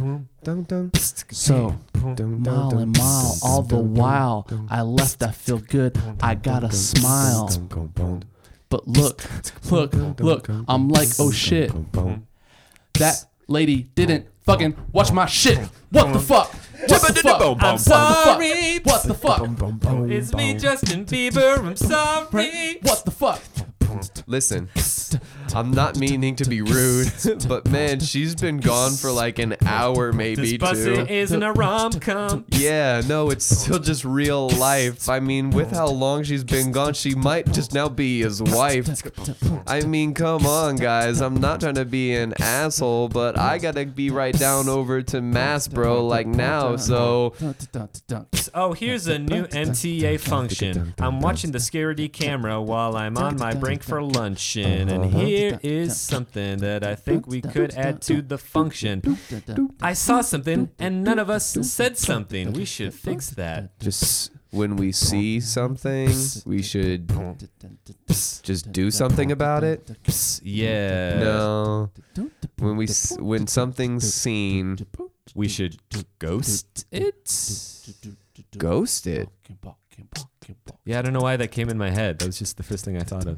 [SPEAKER 2] So, mile and mile, all the while, I left, I feel good, I got a smile. But look, I'm like, oh shit. That lady didn't fucking watch my shit. What the fuck? What the fuck?
[SPEAKER 4] I'm sorry.
[SPEAKER 2] What the fuck?
[SPEAKER 4] It's me, Justin Bieber. I'm sorry.
[SPEAKER 2] What the fuck?
[SPEAKER 1] Listen, I'm not meaning to be rude, but man, she's been gone for like an hour, maybe
[SPEAKER 4] This pussy
[SPEAKER 1] two.
[SPEAKER 4] isn't a rom-com.
[SPEAKER 1] Yeah, no, it's still just real life. I mean, with how long she's been gone, she might just now be his wife. I mean, come on, guys. I'm not trying to be an asshole, but I gotta be right down over to Mass, bro, like now, so.
[SPEAKER 4] Oh, here's a new MTA function. I'm watching the security camera while I'm on my break for luncheon, and here is something that I think we could add to the function. I saw something, and none of us said something. We should fix that.
[SPEAKER 1] Just when we see something, we should just do something about it.
[SPEAKER 4] Yeah.
[SPEAKER 1] No. When something's seen,
[SPEAKER 4] We should ghost it?
[SPEAKER 1] ghost it.
[SPEAKER 4] Yeah, I don't know why that came in my head. That was just the first thing I thought of.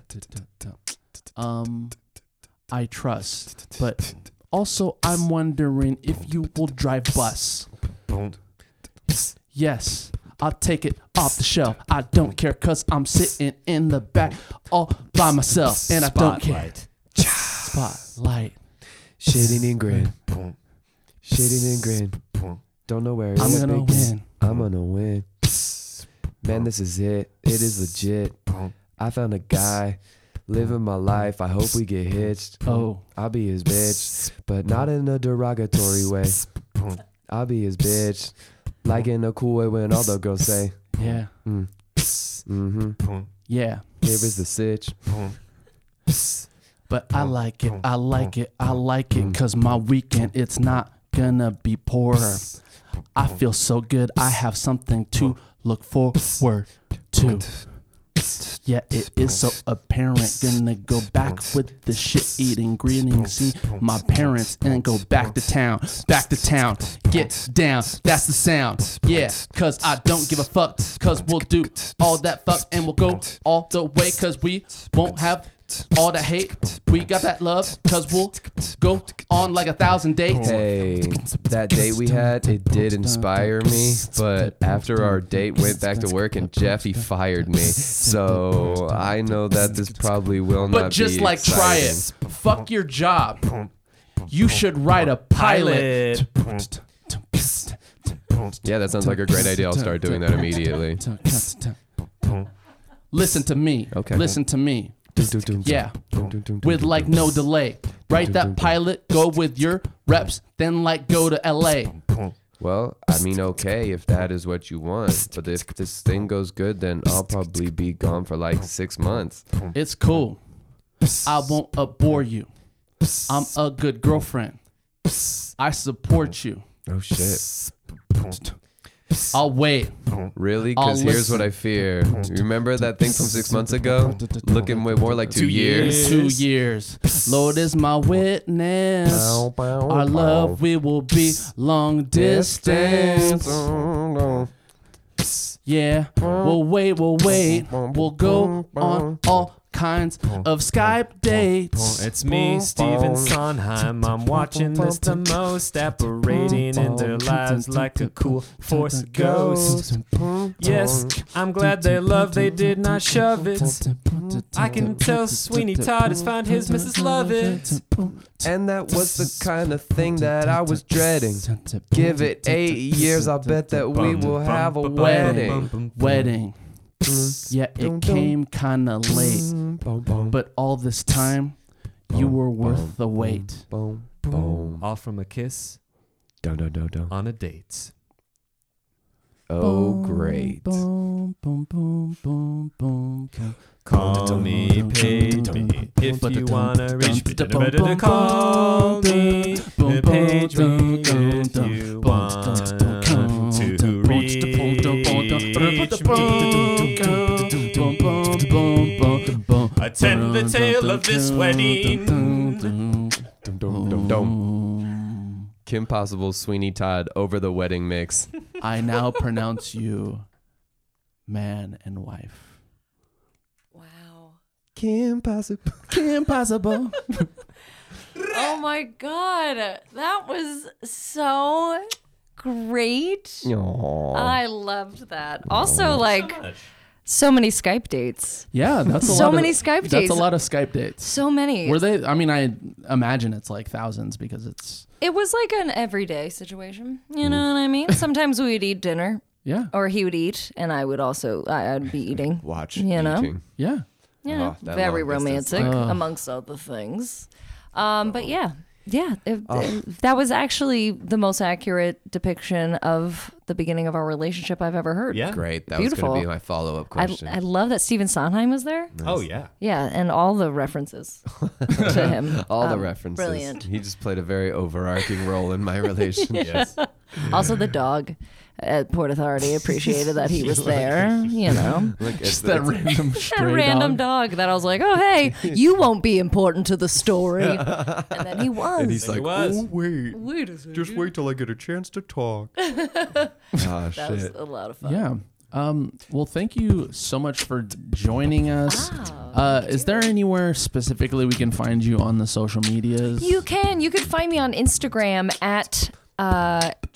[SPEAKER 2] I trust, but also I'm wondering if you will drive bus. Yes, I'll take it off the shelf. I don't care cause I'm sitting in the back all by myself. And I don't care. Spotlight.
[SPEAKER 1] Shitting and grin. Shitting and grin. Don't know where
[SPEAKER 2] I'm
[SPEAKER 1] it
[SPEAKER 2] gonna
[SPEAKER 1] begins.
[SPEAKER 2] win.
[SPEAKER 1] I'm gonna win. Man, this is it. It is legit. I found a guy living my life. I hope we get hitched.
[SPEAKER 2] Oh.
[SPEAKER 1] I'll be his bitch, but not in a derogatory way. I'll be his bitch, like in a cool way when all the girls say,
[SPEAKER 2] Yeah.
[SPEAKER 1] mm-hmm.
[SPEAKER 2] Yeah.
[SPEAKER 1] Here is the sitch.
[SPEAKER 2] But I like it. I like it. I like it. Cause my weekend, it's not gonna be poorer. I feel so good. I have something to look forward to. Yeah, it is so apparent. Gonna go back with the shit eating, greeting, see my parents and go back to town. Back to town, get down, that's the sound. Yeah, cause I don't give a fuck. Cause we'll do all that fuck and we'll go all the way. Cause we won't have all that hate. We got that love. Cause we'll go on like 1,000 dates.
[SPEAKER 1] Hey, that date we had, it did inspire me, but after our date, went back to work and Jeffy fired me. So I know that this probably will not be
[SPEAKER 2] But just like try it. Fuck your job. You should write a pilot.
[SPEAKER 1] Yeah, that sounds like a great idea. I'll start doing that immediately.
[SPEAKER 2] Listen to me.
[SPEAKER 1] Okay.
[SPEAKER 2] Listen to me. Yeah. With like no delay. Write that pilot, go with your reps, then like go to LA.
[SPEAKER 1] Well, I mean, okay, if that is what you want. But if this thing goes good, then I'll probably be gone for like 6 months.
[SPEAKER 2] It's cool. I won't bore you. I'm a good girlfriend. I support you.
[SPEAKER 1] Oh, shit.
[SPEAKER 2] I'll wait.
[SPEAKER 1] Really?
[SPEAKER 2] I'll
[SPEAKER 1] Because here's
[SPEAKER 2] listen.
[SPEAKER 1] what I fear. Remember that thing from 6 months ago? Looking way more like 2 years.
[SPEAKER 2] 2 years. Lord is my witness. Our love, we will be long distance. Yeah, we'll wait. We'll go on all kinds of Skype dates.
[SPEAKER 4] It's me, Steven Sondheim. I'm watching this the most, apparating in their lives like a cool force ghost. Yes, I'm glad they love, they did not shove it. I can tell Sweeney Todd has found his Mrs. Lovett.
[SPEAKER 1] And that was the kind of thing that I was dreading. Give it 8 years, I'll bet that we will have a wedding.
[SPEAKER 2] Wedding. Yeah, it came kinda late, but all this time, you were worth the wait.
[SPEAKER 1] Boom, boom.
[SPEAKER 4] All from a kiss
[SPEAKER 1] Dun, dun, dun, dun.
[SPEAKER 4] on a date.
[SPEAKER 1] Oh, great.
[SPEAKER 2] Boom, boom, boom, boom, boom, boom.
[SPEAKER 4] Call me, page me, if you wanna reach me. Better call me, page me if you want to reach me. Attend the tale of this wedding.
[SPEAKER 1] Dum, dum, dum, dum. Kim Possible, Sweeney Todd over the wedding mix.
[SPEAKER 2] I now pronounce you man and wife.
[SPEAKER 5] Wow.
[SPEAKER 1] Kim Possible.
[SPEAKER 2] Kim Possible.
[SPEAKER 5] Oh my God. That was so great.
[SPEAKER 1] Aw.
[SPEAKER 5] I loved that. Also, like, so many Skype dates.
[SPEAKER 2] Yeah, that's a
[SPEAKER 5] So
[SPEAKER 2] lot.
[SPEAKER 5] many
[SPEAKER 2] of,
[SPEAKER 5] Skype
[SPEAKER 2] That's
[SPEAKER 5] dates.
[SPEAKER 2] a lot of Skype dates.
[SPEAKER 5] So many.
[SPEAKER 2] Were they? I mean, I imagine it's like thousands because it's.
[SPEAKER 5] It was like an everyday situation. You know what I mean? Sometimes we would eat dinner,
[SPEAKER 2] Yeah.
[SPEAKER 5] or he would eat, and I would also, I'd be eating.
[SPEAKER 1] Watch.
[SPEAKER 5] You know?
[SPEAKER 1] eating.
[SPEAKER 2] Yeah.
[SPEAKER 5] You know,
[SPEAKER 1] that
[SPEAKER 5] very
[SPEAKER 1] long distance.
[SPEAKER 5] romantic, amongst other things. But yeah, that was actually the most accurate depiction of the beginning of our relationship I've ever heard.
[SPEAKER 4] Yeah.
[SPEAKER 1] Great. That
[SPEAKER 5] Beautiful.
[SPEAKER 1] was going to be my follow-up question.
[SPEAKER 5] I love that Stephen Sondheim was there.
[SPEAKER 4] Oh, yeah.
[SPEAKER 5] Yeah, and all the references to him.
[SPEAKER 1] All the references.
[SPEAKER 5] Brilliant.
[SPEAKER 1] He just played a very overarching role in my relationship.
[SPEAKER 4] Yes.
[SPEAKER 5] Also, the dog at Port Authority appreciated that he was there. You know,
[SPEAKER 1] Like, it's,
[SPEAKER 2] Just that
[SPEAKER 1] it's-
[SPEAKER 2] random
[SPEAKER 5] that
[SPEAKER 2] stray
[SPEAKER 5] random
[SPEAKER 2] dog.
[SPEAKER 5] dog that I was like, oh hey, you won't be important to the story, and then he was.
[SPEAKER 1] and he's
[SPEAKER 4] He
[SPEAKER 1] like,
[SPEAKER 4] was.
[SPEAKER 1] oh, wait.
[SPEAKER 5] Wait a second.
[SPEAKER 1] Just wait till I get a chance to talk. Oh,
[SPEAKER 5] That was
[SPEAKER 1] shit.
[SPEAKER 5] a lot of fun.
[SPEAKER 2] Yeah. Well, thank you so much for joining us. Is there anywhere specifically we can find you on the social medias?
[SPEAKER 5] You can find me on Instagram at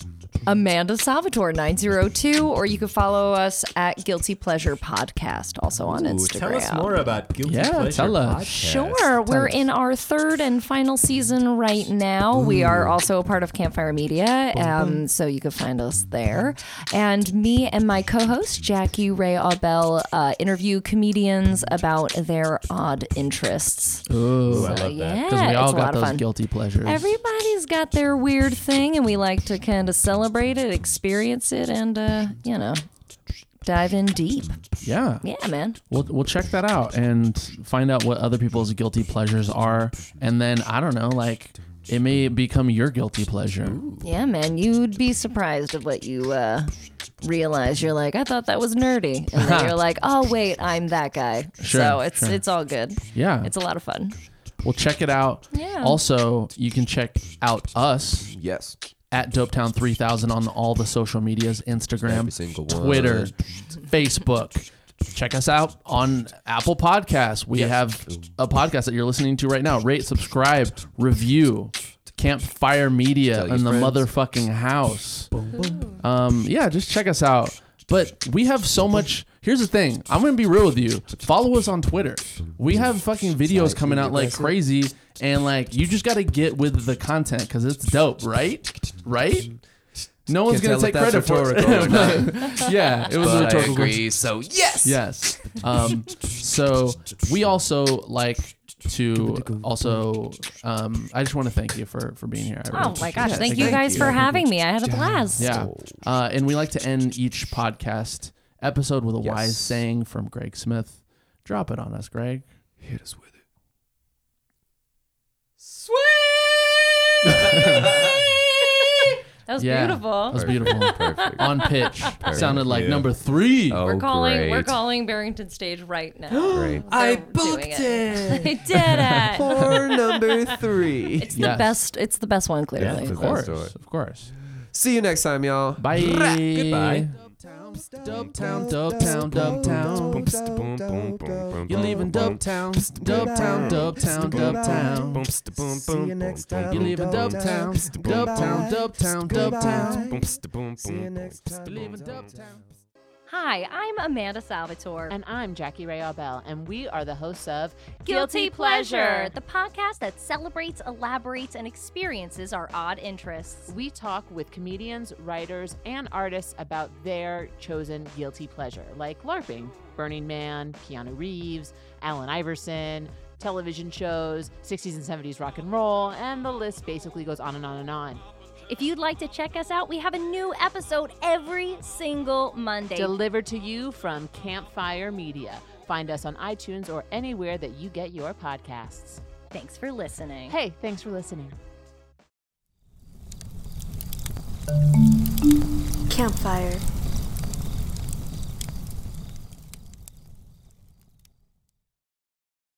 [SPEAKER 5] Amanda Salvatore 902, or you can follow us at Guilty Pleasure Podcast, also on Instagram.
[SPEAKER 4] Tell us more about Guilty
[SPEAKER 2] Yeah,
[SPEAKER 4] Pleasure
[SPEAKER 2] tell us.
[SPEAKER 4] Podcast.
[SPEAKER 5] Sure. We're in our third and final season right now. We are also a part of Campfire Media, so you can find us there. And me and my co-host, Jackie Ray Aubel, interview comedians about their odd interests.
[SPEAKER 2] Ooh,
[SPEAKER 4] I love that.
[SPEAKER 5] Yeah,
[SPEAKER 2] because we all
[SPEAKER 5] it's a
[SPEAKER 2] got
[SPEAKER 5] lot of
[SPEAKER 2] those
[SPEAKER 5] fun.
[SPEAKER 2] guilty pleasures.
[SPEAKER 5] Everybody's got their weird thing, and we like to kind of celebrate it, experience it, and, dive in deep.
[SPEAKER 2] Yeah.
[SPEAKER 5] Yeah, man.
[SPEAKER 2] We'll check that out and find out what other people's guilty pleasures are. And then, I don't know, like, it may become your guilty pleasure.
[SPEAKER 5] Yeah, man. You'd be surprised at what you realize. You're like, I thought that was nerdy. And then you're like, oh, wait, I'm that guy.
[SPEAKER 2] Sure,
[SPEAKER 5] So
[SPEAKER 2] sure.
[SPEAKER 5] it's all good.
[SPEAKER 2] Yeah.
[SPEAKER 5] It's a lot of fun.
[SPEAKER 2] We'll check it out.
[SPEAKER 5] Yeah.
[SPEAKER 2] Also, you can check out us
[SPEAKER 1] Yes.
[SPEAKER 2] at Dopetown 3000 on all the social medias, Instagram,
[SPEAKER 1] Every single one.
[SPEAKER 2] Twitter, Facebook. Check us out on Apple Podcasts. We have a podcast that you're listening to right now. Rate, subscribe, review. Campfire Media
[SPEAKER 1] Tell your
[SPEAKER 2] in the
[SPEAKER 1] friends.
[SPEAKER 2] motherfucking house. Yeah, just check us out. But we have so much. Here's the thing. I'm going to be real with you. Follow us on Twitter. We have fucking videos coming out like crazy. And like, you just got to get with the content because it's dope, right? Right? No one's going to take credit for it. Yeah, it was a
[SPEAKER 1] But I
[SPEAKER 2] rhetorical
[SPEAKER 1] agree, so yes.
[SPEAKER 2] Yes. So we also like to also. I just want to thank you for being here. I really
[SPEAKER 5] Oh, my gosh.
[SPEAKER 2] appreciate it.
[SPEAKER 5] Thank you guys for having me. I had a blast.
[SPEAKER 2] Yeah. And we like to end each podcast episode with a
[SPEAKER 1] Yes.
[SPEAKER 2] wise saying from Greg Smith. Drop it on us, Greg.
[SPEAKER 1] Hit us with it.
[SPEAKER 5] That was
[SPEAKER 2] Yeah.
[SPEAKER 5] beautiful.
[SPEAKER 2] That was beautiful.
[SPEAKER 1] Perfect.
[SPEAKER 2] On pitch. Sounded like
[SPEAKER 1] Yeah.
[SPEAKER 2] number 3.
[SPEAKER 1] Oh,
[SPEAKER 5] We're
[SPEAKER 1] great.
[SPEAKER 5] calling Barrington Stage right now.
[SPEAKER 1] Great.
[SPEAKER 5] I booked it. I did it.
[SPEAKER 1] For number 3.
[SPEAKER 5] It's the
[SPEAKER 2] Yes.
[SPEAKER 5] best. It's the best one, clearly.
[SPEAKER 1] Yeah,
[SPEAKER 2] Of course.
[SPEAKER 1] story.
[SPEAKER 2] Of course.
[SPEAKER 1] See you next time, y'all.
[SPEAKER 2] Bye.
[SPEAKER 1] Goodbye.
[SPEAKER 2] Dopetown, Dopetown, Dopetown. You're leaving Dopetown, Dopetown, Dopetown, Dopetown.
[SPEAKER 1] See you next time.
[SPEAKER 2] You're leaving Dopetown, Dopetown, Dopetown, Dopetown.
[SPEAKER 1] See you next time.
[SPEAKER 2] You're leaving Dopetown.
[SPEAKER 5] Hi, I'm Amanda Salvatore.
[SPEAKER 6] And I'm Jackie Ray Aubel, and we are the hosts of
[SPEAKER 5] Guilty Pleasure, the podcast that celebrates, elaborates, and experiences our odd interests.
[SPEAKER 6] We talk with comedians, writers, and artists about their chosen guilty pleasure, like LARPing, Burning Man, Keanu Reeves, Allen Iverson, television shows, 60s and 70s rock and roll, and the list basically goes on and on and on.
[SPEAKER 5] If you'd like to check us out, we have a new episode every single Monday.
[SPEAKER 6] Delivered to you from Campfire Media. Find us on iTunes or anywhere that you get your podcasts.
[SPEAKER 5] Thanks for listening.
[SPEAKER 6] Hey, thanks for listening.
[SPEAKER 7] Campfire.